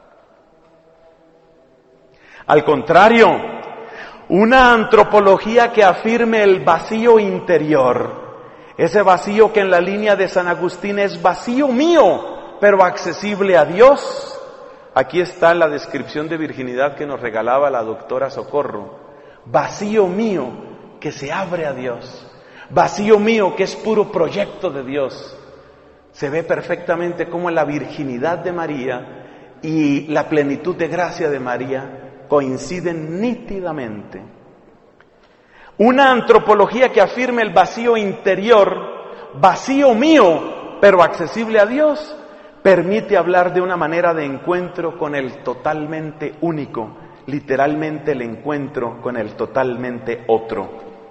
Al contrario, una antropología que afirme el vacío interior, ese vacío que en la línea de San Agustín es vacío mío, pero accesible a Dios. Aquí está la descripción de virginidad que nos regalaba la doctora Socorro. Vacío mío que se abre a Dios. Vacío mío que es puro proyecto de Dios. Se ve perfectamente cómo la virginidad de María y la plenitud de gracia de María coinciden nítidamente. Una antropología que afirme el vacío interior, vacío mío, pero accesible a Dios, permite hablar de una manera de encuentro con el totalmente único, literalmente el encuentro con el totalmente otro.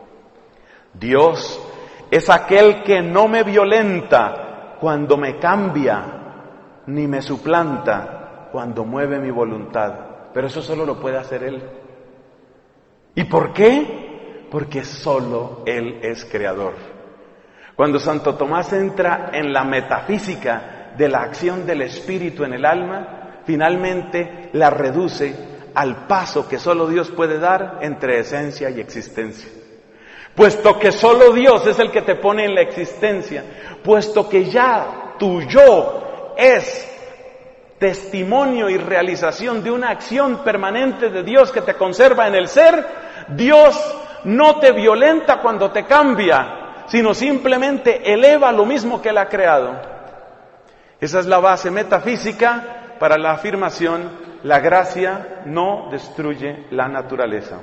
Dios es aquel que no me violenta cuando me cambia, ni me suplanta cuando mueve mi voluntad. Pero eso solo lo puede hacer Él. ¿Y por qué? Porque solo Él es creador. Cuando Santo Tomás entra en la metafísica de la acción del Espíritu en el alma, finalmente la reduce al paso que solo Dios puede dar entre esencia y existencia. Puesto que solo Dios es el que te pone en la existencia, puesto que ya tu yo es testimonio y realización de una acción permanente de Dios que te conserva en el ser, Dios no te violenta cuando te cambia, sino simplemente eleva lo mismo que Él ha creado. Esa es la base metafísica para la afirmación: la gracia no destruye la naturaleza.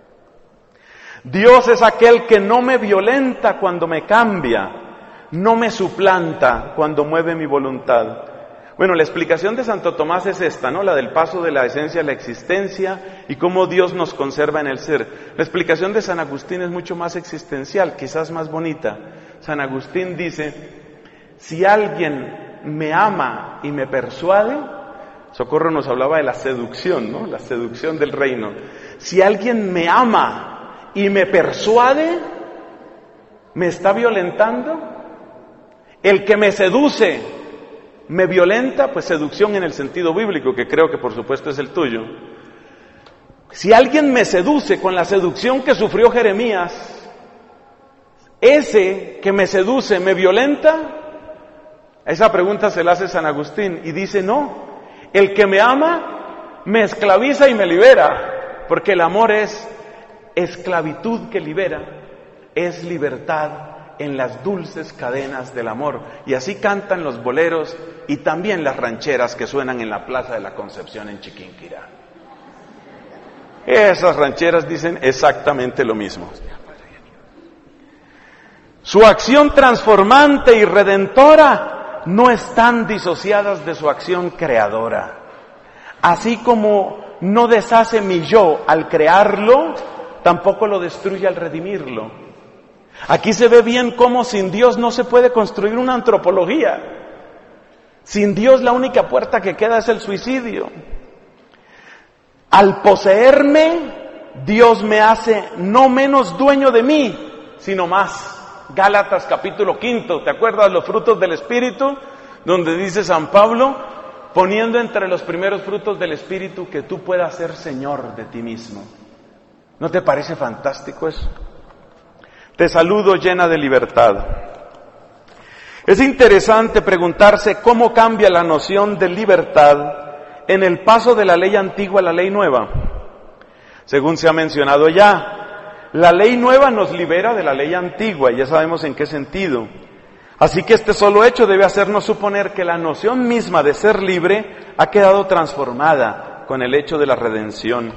Dios es aquel que no me violenta cuando me cambia, no me suplanta cuando mueve mi voluntad. Bueno, la explicación de Santo Tomás es esta, ¿no? La del paso de la esencia a la existencia y cómo Dios nos conserva en el ser. La explicación de San Agustín es mucho más existencial, quizás más bonita. San Agustín dice: si alguien me ama y me persuade, Socorro nos hablaba de la seducción, ¿no? La seducción del reino. Si alguien me ama y me persuade, ¿me está violentando? El que me seduce me violenta, pues seducción en el sentido bíblico, que creo que por supuesto es el tuyo. Si alguien me seduce con la seducción que sufrió Jeremías, ese que me seduce me violenta. Esa pregunta se la hace San Agustín y dice: no, el que me ama me esclaviza y me libera, porque el amor es esclavitud que libera, es libertad en las dulces cadenas del amor. Y así cantan los boleros y también las rancheras que suenan en la Plaza de la Concepción en Chiquinquirá. Esas rancheras dicen exactamente lo mismo. Su acción transformante y redentora no están disociadas de su acción creadora. Así como no deshace mi yo al crearlo, tampoco lo destruye al redimirlo. Aquí se ve bien cómo sin Dios no se puede construir una antropología. Sin Dios la única puerta que queda es el suicidio. Al poseerme, Dios me hace no menos dueño de mí, sino más. Gálatas capítulo quinto, ¿te acuerdas los frutos del Espíritu? Donde dice San Pablo, poniendo entre los primeros frutos del Espíritu que tú puedas ser Señor de ti mismo. ¿No te parece fantástico eso? Te saludo llena de libertad. Es interesante preguntarse cómo cambia la noción de libertad en el paso de la ley antigua a la ley nueva. Según se ha mencionado ya, la ley nueva nos libera de la ley antigua, y ya sabemos en qué sentido. Así que este solo hecho debe hacernos suponer que la noción misma de ser libre ha quedado transformada con el hecho de la redención.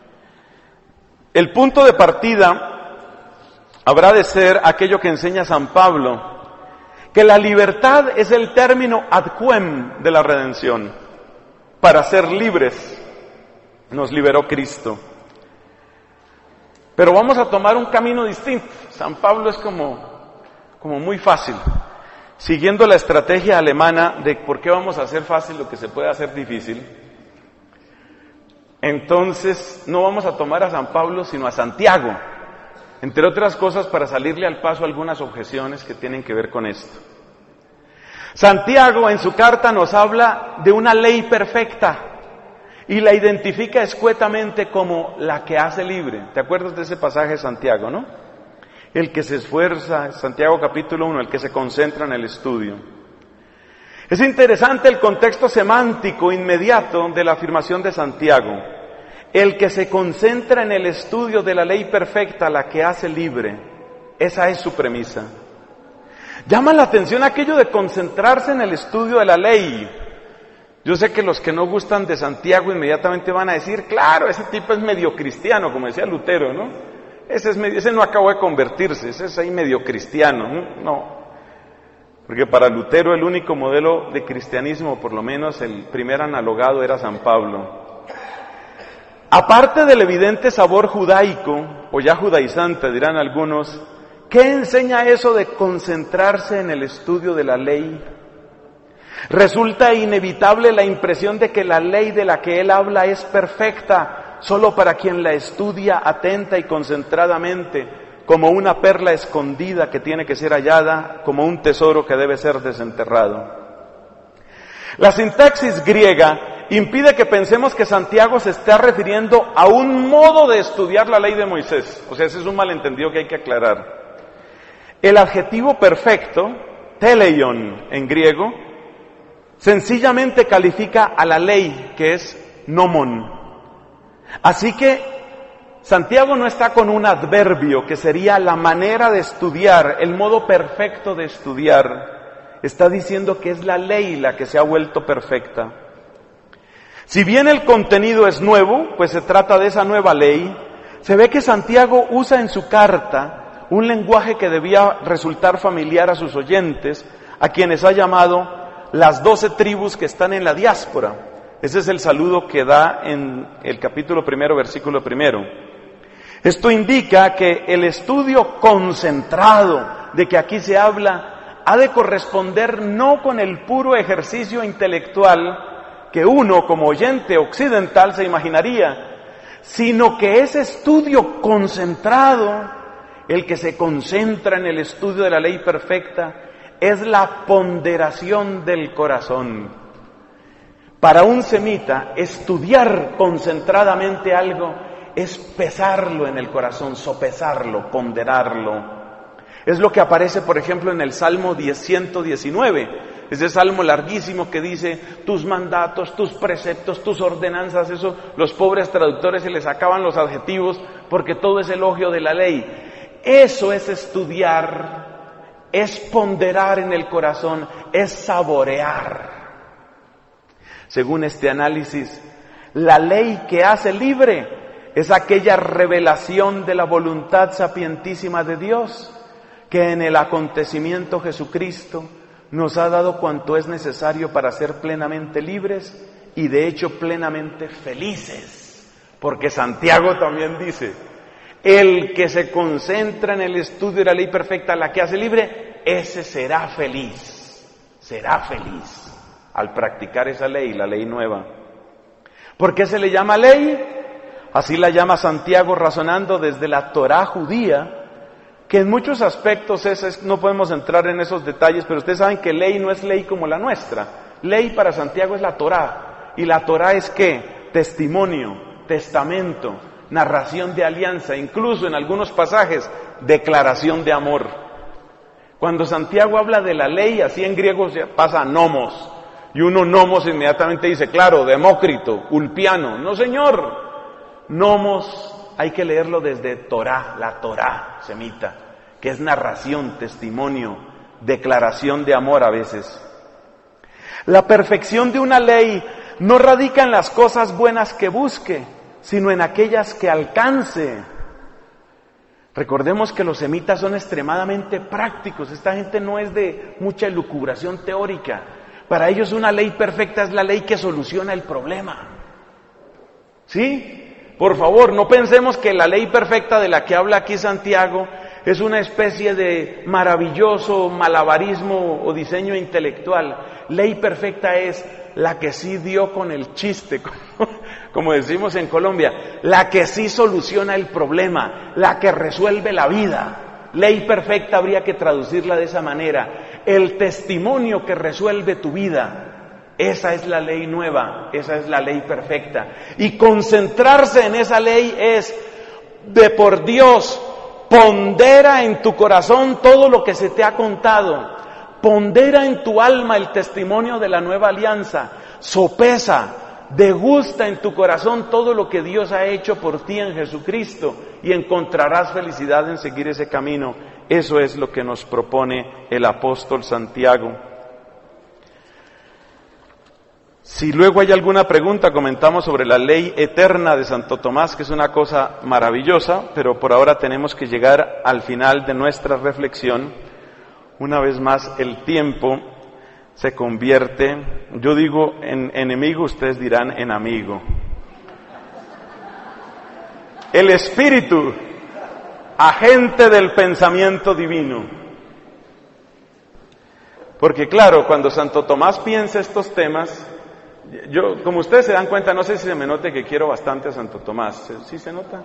El punto de partida habrá de ser aquello que enseña San Pablo, que la libertad es el término ad quem de la redención. Para ser libres nos liberó Cristo. Pero vamos a tomar un camino distinto. San Pablo es como, como muy fácil, siguiendo la estrategia alemana de por qué vamos a hacer fácil lo que se puede hacer difícil. Entonces no vamos a tomar a San Pablo, sino a Santiago, entre otras cosas para salirle al paso a algunas objeciones que tienen que ver con esto. Santiago en su carta nos habla de una ley perfecta y la identifica escuetamente como la que hace libre. ¿Te acuerdas de ese pasaje de Santiago, no? El que se esfuerza, Santiago capítulo uno, el que se concentra en el estudio. Es interesante el contexto semántico inmediato de la afirmación de Santiago. El que se concentra en el estudio de la ley perfecta, la que hace libre. Esa es su premisa. Llama la atención aquello de concentrarse en el estudio de la ley. Yo sé que los que no gustan de Santiago inmediatamente van a decir, claro, ese tipo es medio cristiano, como decía Lutero, ¿no? Ese, es medio, ese no acabó de convertirse, ese es ahí medio cristiano, ¿no? No. Porque para Lutero el único modelo de cristianismo, por lo menos el primer analogado, era San Pablo. Aparte del evidente sabor judaico, o ya judaizante dirán algunos, ¿qué enseña eso de concentrarse en el estudio de la ley? Resulta inevitable la impresión de que la ley de la que él habla es perfecta, solo para quien la estudia atenta y concentradamente, como una perla escondida que tiene que ser hallada, como un tesoro que debe ser desenterrado. La sintaxis griega impide que pensemos que Santiago se está refiriendo a un modo de estudiar la ley de Moisés. O sea, ese es un malentendido que hay que aclarar. El adjetivo perfecto, teleion en griego, sencillamente califica a la ley, que es nomon. Así que Santiago no está con un adverbio que sería la manera de estudiar, el modo perfecto de estudiar. Está diciendo que es la ley la que se ha vuelto perfecta. Si bien el contenido es nuevo, pues se trata de esa nueva ley, se ve que Santiago usa en su carta un lenguaje que debía resultar familiar a sus oyentes, a quienes ha llamado las doce tribus que están en la diáspora. Ese es el saludo que da en el capítulo primero, versículo primero. Esto indica que el estudio concentrado de que aquí se habla ha de corresponder no con el puro ejercicio intelectual que uno como oyente occidental se imaginaría, sino que ese estudio concentrado, el que se concentra en el estudio de la ley perfecta, es la ponderación del corazón. Para un semita, estudiar concentradamente algo es pesarlo en el corazón, sopesarlo, ponderarlo. Es lo que aparece, por ejemplo, en el Salmo ciento diecinueve, ese salmo larguísimo que dice, tus mandatos, tus preceptos, tus ordenanzas, eso, los pobres traductores se les sacaban los adjetivos porque todo es elogio de la ley. Eso es estudiar, es ponderar en el corazón, es saborear. Según este análisis, la ley que hace libre es aquella revelación de la voluntad sapientísima de Dios, que en el acontecimiento Jesucristo nos ha dado cuanto es necesario para ser plenamente libres y de hecho plenamente felices. Porque Santiago también dice, el que se concentra en el estudio de la ley perfecta, la que hace libre, ese será feliz, será feliz al practicar esa ley, la ley nueva. ¿Por qué se le llama ley? Así la llama Santiago razonando desde la Torá judía, que en muchos aspectos es, es, no podemos entrar en esos detalles, pero ustedes saben que ley no es ley como la nuestra. Ley para Santiago es la Torá. ¿Y la Torá es qué? Testimonio, testamento, narración de alianza, incluso en algunos pasajes, declaración de amor. Cuando Santiago habla de la ley, así en griego se pasa a nomos, y uno nomos inmediatamente dice, claro, Demócrito, Ulpiano. No, señor. Nomos hay que leerlo desde Torá, la Torá semita, que es narración, testimonio, declaración de amor a veces. La perfección de una ley no radica en las cosas buenas que busque, sino en aquellas que alcance. Recordemos que los semitas son extremadamente prácticos, esta gente no es de mucha elucubración teórica. Para ellos una ley perfecta es la ley que soluciona el problema. ¿Sí? Por favor, no pensemos que la ley perfecta de la que habla aquí Santiago es una especie de maravilloso malabarismo o diseño intelectual. Ley perfecta es la que sí dio con el chiste, como, como decimos en Colombia, la que sí soluciona el problema, la que resuelve la vida. Ley perfecta habría que traducirla de esa manera, el testimonio que resuelve tu vida. Esa es la ley nueva, esa es la ley perfecta. Y concentrarse en esa ley es, de por Dios, pondera en tu corazón todo lo que se te ha contado, pondera en tu alma el testimonio de la nueva alianza, sopesa, degusta en tu corazón todo lo que Dios ha hecho por ti en Jesucristo y encontrarás felicidad en seguir ese camino. Eso es lo que nos propone el apóstol Santiago. Si luego hay alguna pregunta, comentamos sobre la ley eterna de Santo Tomás, que es una cosa maravillosa, pero por ahora tenemos que llegar al final de nuestra reflexión. Una vez más, el tiempo se convierte, yo digo en enemigo, ustedes dirán en amigo. El Espíritu, agente del pensamiento divino. Porque claro, cuando Santo Tomás piensa estos temas, yo, como ustedes se dan cuenta, no sé si se me note que quiero bastante a Santo Tomás. ¿Sí se nota?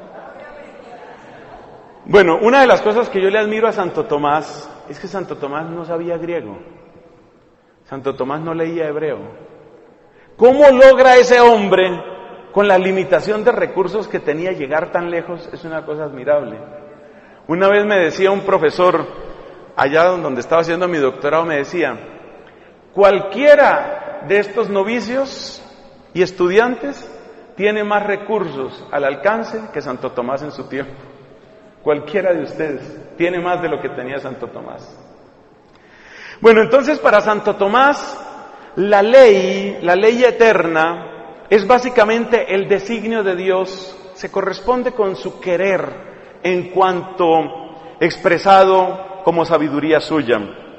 Bueno, una de las cosas que yo le admiro a Santo Tomás es que Santo Tomás no sabía griego. Santo Tomás no leía hebreo. ¿Cómo logra ese hombre, con la limitación de recursos que tenía, llegar tan lejos? Es una cosa admirable. Una vez me decía un profesor, allá donde estaba haciendo mi doctorado, me decía, cualquiera de estos novicios y estudiantes tiene más recursos al alcance que Santo Tomás en su tiempo. Cualquiera de ustedes tiene más de lo que tenía Santo Tomás. Bueno, entonces para Santo Tomás, la ley, la ley eterna, es básicamente el designio de Dios, se corresponde con su querer en cuanto expresado como sabiduría suya.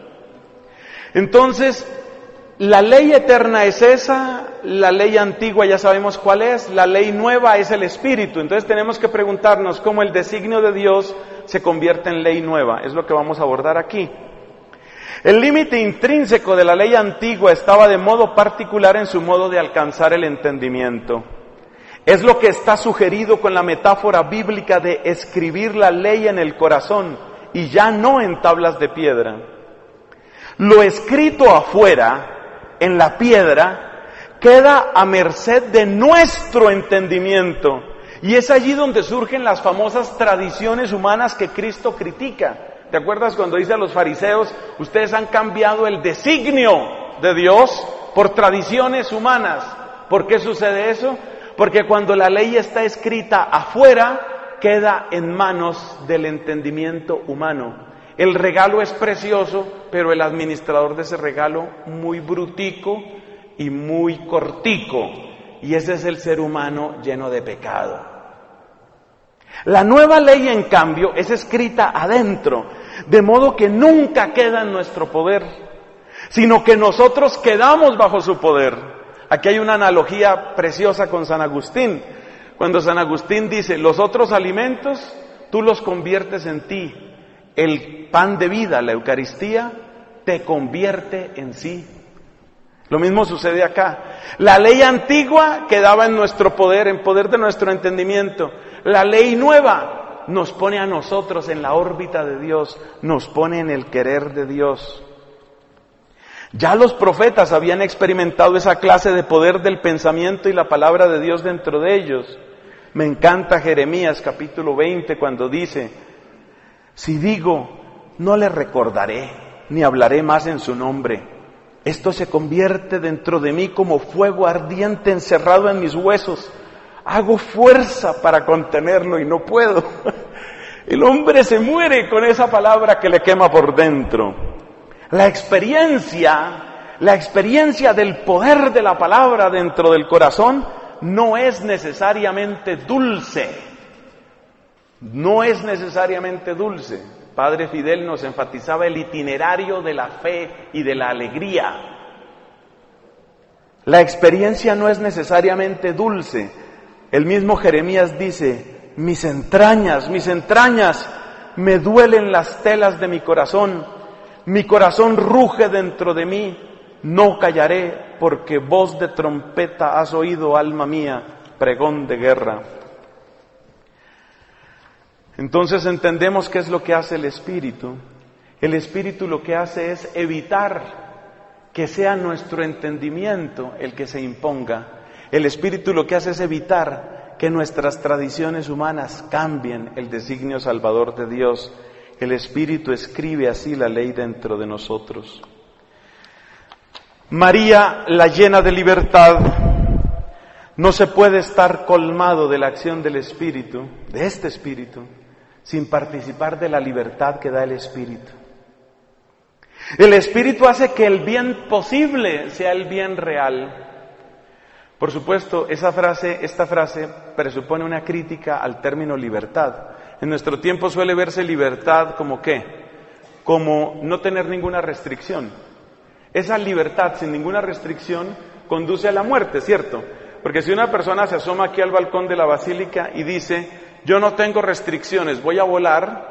Entonces, la ley eterna es esa, la ley antigua ya sabemos cuál es, la ley nueva es el Espíritu. Entonces tenemos que preguntarnos cómo el designio de Dios se convierte en ley nueva. Es lo que vamos a abordar aquí. El límite intrínseco de la ley antigua estaba de modo particular en su modo de alcanzar el entendimiento. Es lo que está sugerido con la metáfora bíblica de escribir la ley en el corazón y ya no en tablas de piedra. Lo escrito afuera, en la piedra, queda a merced de nuestro entendimiento. Y es allí donde surgen las famosas tradiciones humanas que Cristo critica. ¿Te acuerdas cuando dice a los fariseos, ustedes han cambiado el designio de Dios por tradiciones humanas? ¿Por qué sucede eso? Porque cuando la ley está escrita afuera, queda en manos del entendimiento humano. El regalo es precioso, pero el administrador de ese regalo muy brutico y muy cortico. Y ese es el ser humano lleno de pecado. La nueva ley, en cambio, es escrita adentro, de modo que nunca queda en nuestro poder, sino que nosotros quedamos bajo su poder. Aquí hay una analogía preciosa con San Agustín. Cuando San Agustín dice, los otros alimentos, tú los conviertes en ti. El pan de vida, la Eucaristía, te convierte en sí. Lo mismo sucede acá. La ley antigua quedaba en nuestro poder, en poder de nuestro entendimiento. La ley nueva nos pone a nosotros en la órbita de Dios, nos pone en el querer de Dios. Ya los profetas habían experimentado esa clase de poder del pensamiento y la palabra de Dios dentro de ellos. Me encanta Jeremías capítulo veinte cuando dice, si digo, no le recordaré, ni hablaré más en su nombre, esto se convierte dentro de mí como fuego ardiente encerrado en mis huesos. Hago fuerza para contenerlo y no puedo. El hombre se muere con esa palabra que le quema por dentro. La experiencia, la experiencia del poder de la palabra dentro del corazón no es necesariamente dulce. No es necesariamente dulce. Padre Fidel nos enfatizaba el itinerario de la fe y de la alegría. La experiencia no es necesariamente dulce. El mismo Jeremías dice, mis entrañas, mis entrañas, me duelen las telas de mi corazón, mi corazón ruge dentro de mí, no callaré, porque voz de trompeta has oído, alma mía, pregón de guerra. Entonces entendemos qué es lo que hace el Espíritu. El Espíritu lo que hace es evitar que sea nuestro entendimiento el que se imponga. El Espíritu lo que hace es evitar que nuestras tradiciones humanas cambien el designio salvador de Dios. El Espíritu escribe así la ley dentro de nosotros. María, la llena de libertad, no se puede estar colmado de la acción del Espíritu, de este Espíritu, sin participar de la libertad que da el Espíritu. El Espíritu hace que el bien posible sea el bien real. Por supuesto, esa frase, esta frase presupone una crítica al término libertad. En nuestro tiempo suele verse libertad como ¿qué? Como no tener ninguna restricción. Esa libertad sin ninguna restricción conduce a la muerte, ¿cierto? Porque si una persona se asoma aquí al balcón de la basílica y dice, yo no tengo restricciones, voy a volar,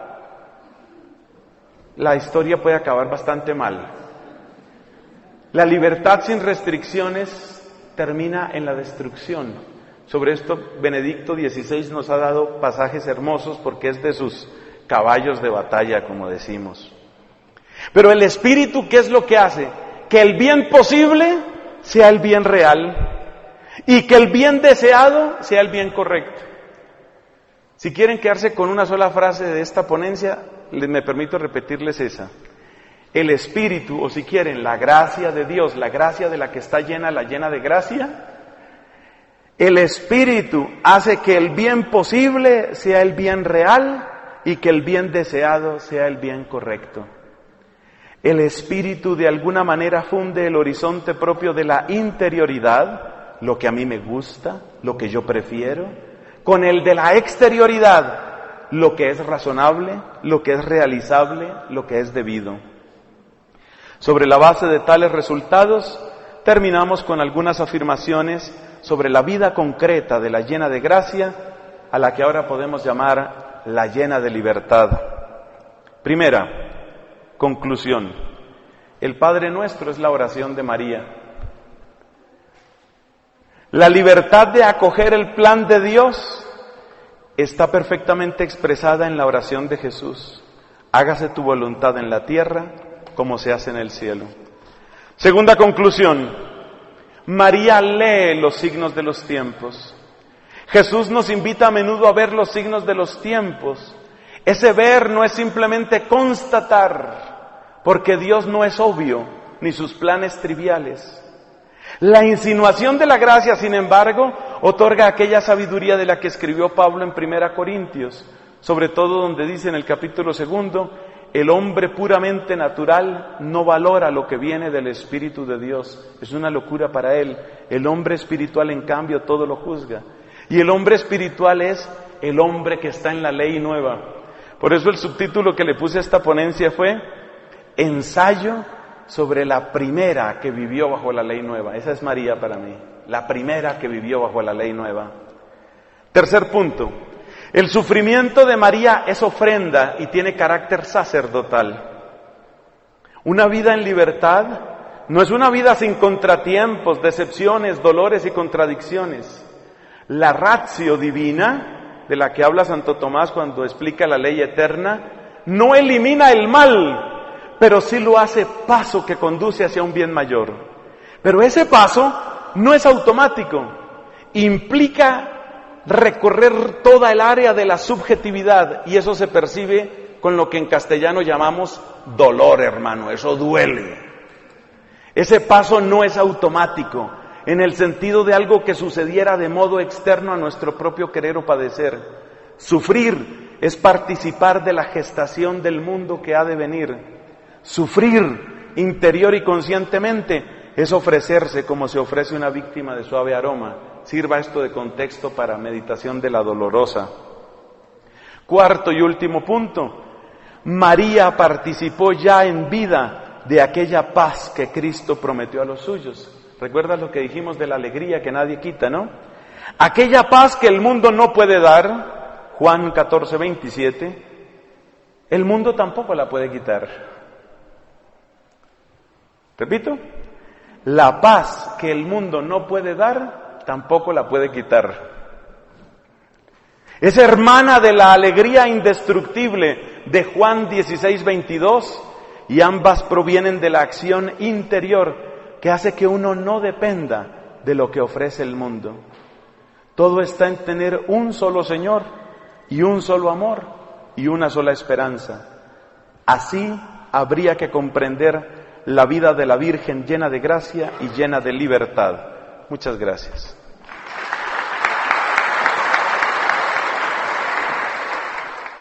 la historia puede acabar bastante mal. La libertad sin restricciones termina en la destrucción. Sobre esto Benedicto dieciséis nos ha dado pasajes hermosos porque es de sus caballos de batalla, como decimos. Pero el Espíritu, ¿qué es lo que hace? Que el bien posible sea el bien real y que el bien deseado sea el bien correcto. Si quieren quedarse con una sola frase de esta ponencia, me permito repetirles esa. El Espíritu, o si quieren, la gracia de Dios, la gracia de la que está llena, la llena de gracia, el Espíritu hace que el bien posible sea el bien real y que el bien deseado sea el bien correcto. El Espíritu de alguna manera funde el horizonte propio de la interioridad, lo que a mí me gusta, lo que yo prefiero, con el de la exterioridad, lo que es razonable, lo que es realizable, lo que es debido. Sobre la base de tales resultados, terminamos con algunas afirmaciones sobre la vida concreta de la llena de gracia, a la que ahora podemos llamar la llena de libertad. Primera, conclusión. El Padre Nuestro es la oración de María. La libertad de acoger el plan de Dios está perfectamente expresada en la oración de Jesús. Hágase tu voluntad en la tierra como se hace en el cielo. Segunda conclusión. María lee los signos de los tiempos. Jesús nos invita a menudo a ver los signos de los tiempos. Ese ver no es simplemente constatar, porque Dios no es obvio, ni sus planes triviales. La insinuación de la gracia, sin embargo, otorga aquella sabiduría de la que escribió Pablo en Primera Corintios, sobre todo donde dice en el capítulo segundo, el hombre puramente natural no valora lo que viene del Espíritu de Dios, es una locura para él. El hombre espiritual, en cambio, todo lo juzga. Y el hombre espiritual es el hombre que está en la ley nueva. Por eso el subtítulo que le puse a esta ponencia fue Ensayo sobre la primera que vivió bajo la ley nueva. Esa es María para mí, la primera que vivió bajo la ley nueva. Tercer punto, el sufrimiento de María es ofrenda y tiene carácter sacerdotal. Una vida en libertad no es una vida sin contratiempos, decepciones, dolores y contradicciones. La ratio divina, de la que habla Santo Tomás cuando explica la ley eterna, no elimina el mal, pero sí lo hace paso que conduce hacia un bien mayor. Pero ese paso no es automático, implica recorrer toda el área de la subjetividad, y eso se percibe con lo que en castellano llamamos dolor, hermano, eso duele. Ese paso no es automático, en el sentido de algo que sucediera de modo externo a nuestro propio querer o padecer. Sufrir es participar de la gestación del mundo que ha de venir. Sufrir interior y conscientemente es ofrecerse como se ofrece una víctima de suave aroma. Sirva esto de contexto para meditación de la dolorosa. Cuarto y último punto. María participó ya en vida de aquella paz que Cristo prometió a los suyos. ¿Recuerdas lo que dijimos de la alegría que nadie quita, no? Aquella paz que el mundo no puede dar, Juan catorce, veintisiete, el mundo tampoco la puede quitar. Repito, la paz que el mundo no puede dar, tampoco la puede quitar. Es hermana de la alegría indestructible de Juan dieciséis veintidós, y ambas provienen de la acción interior que hace que uno no dependa de lo que ofrece el mundo. Todo está en tener un solo Señor y un solo amor y una sola esperanza. Así habría que comprender la vida de la Virgen llena de gracia y llena de libertad. Muchas gracias.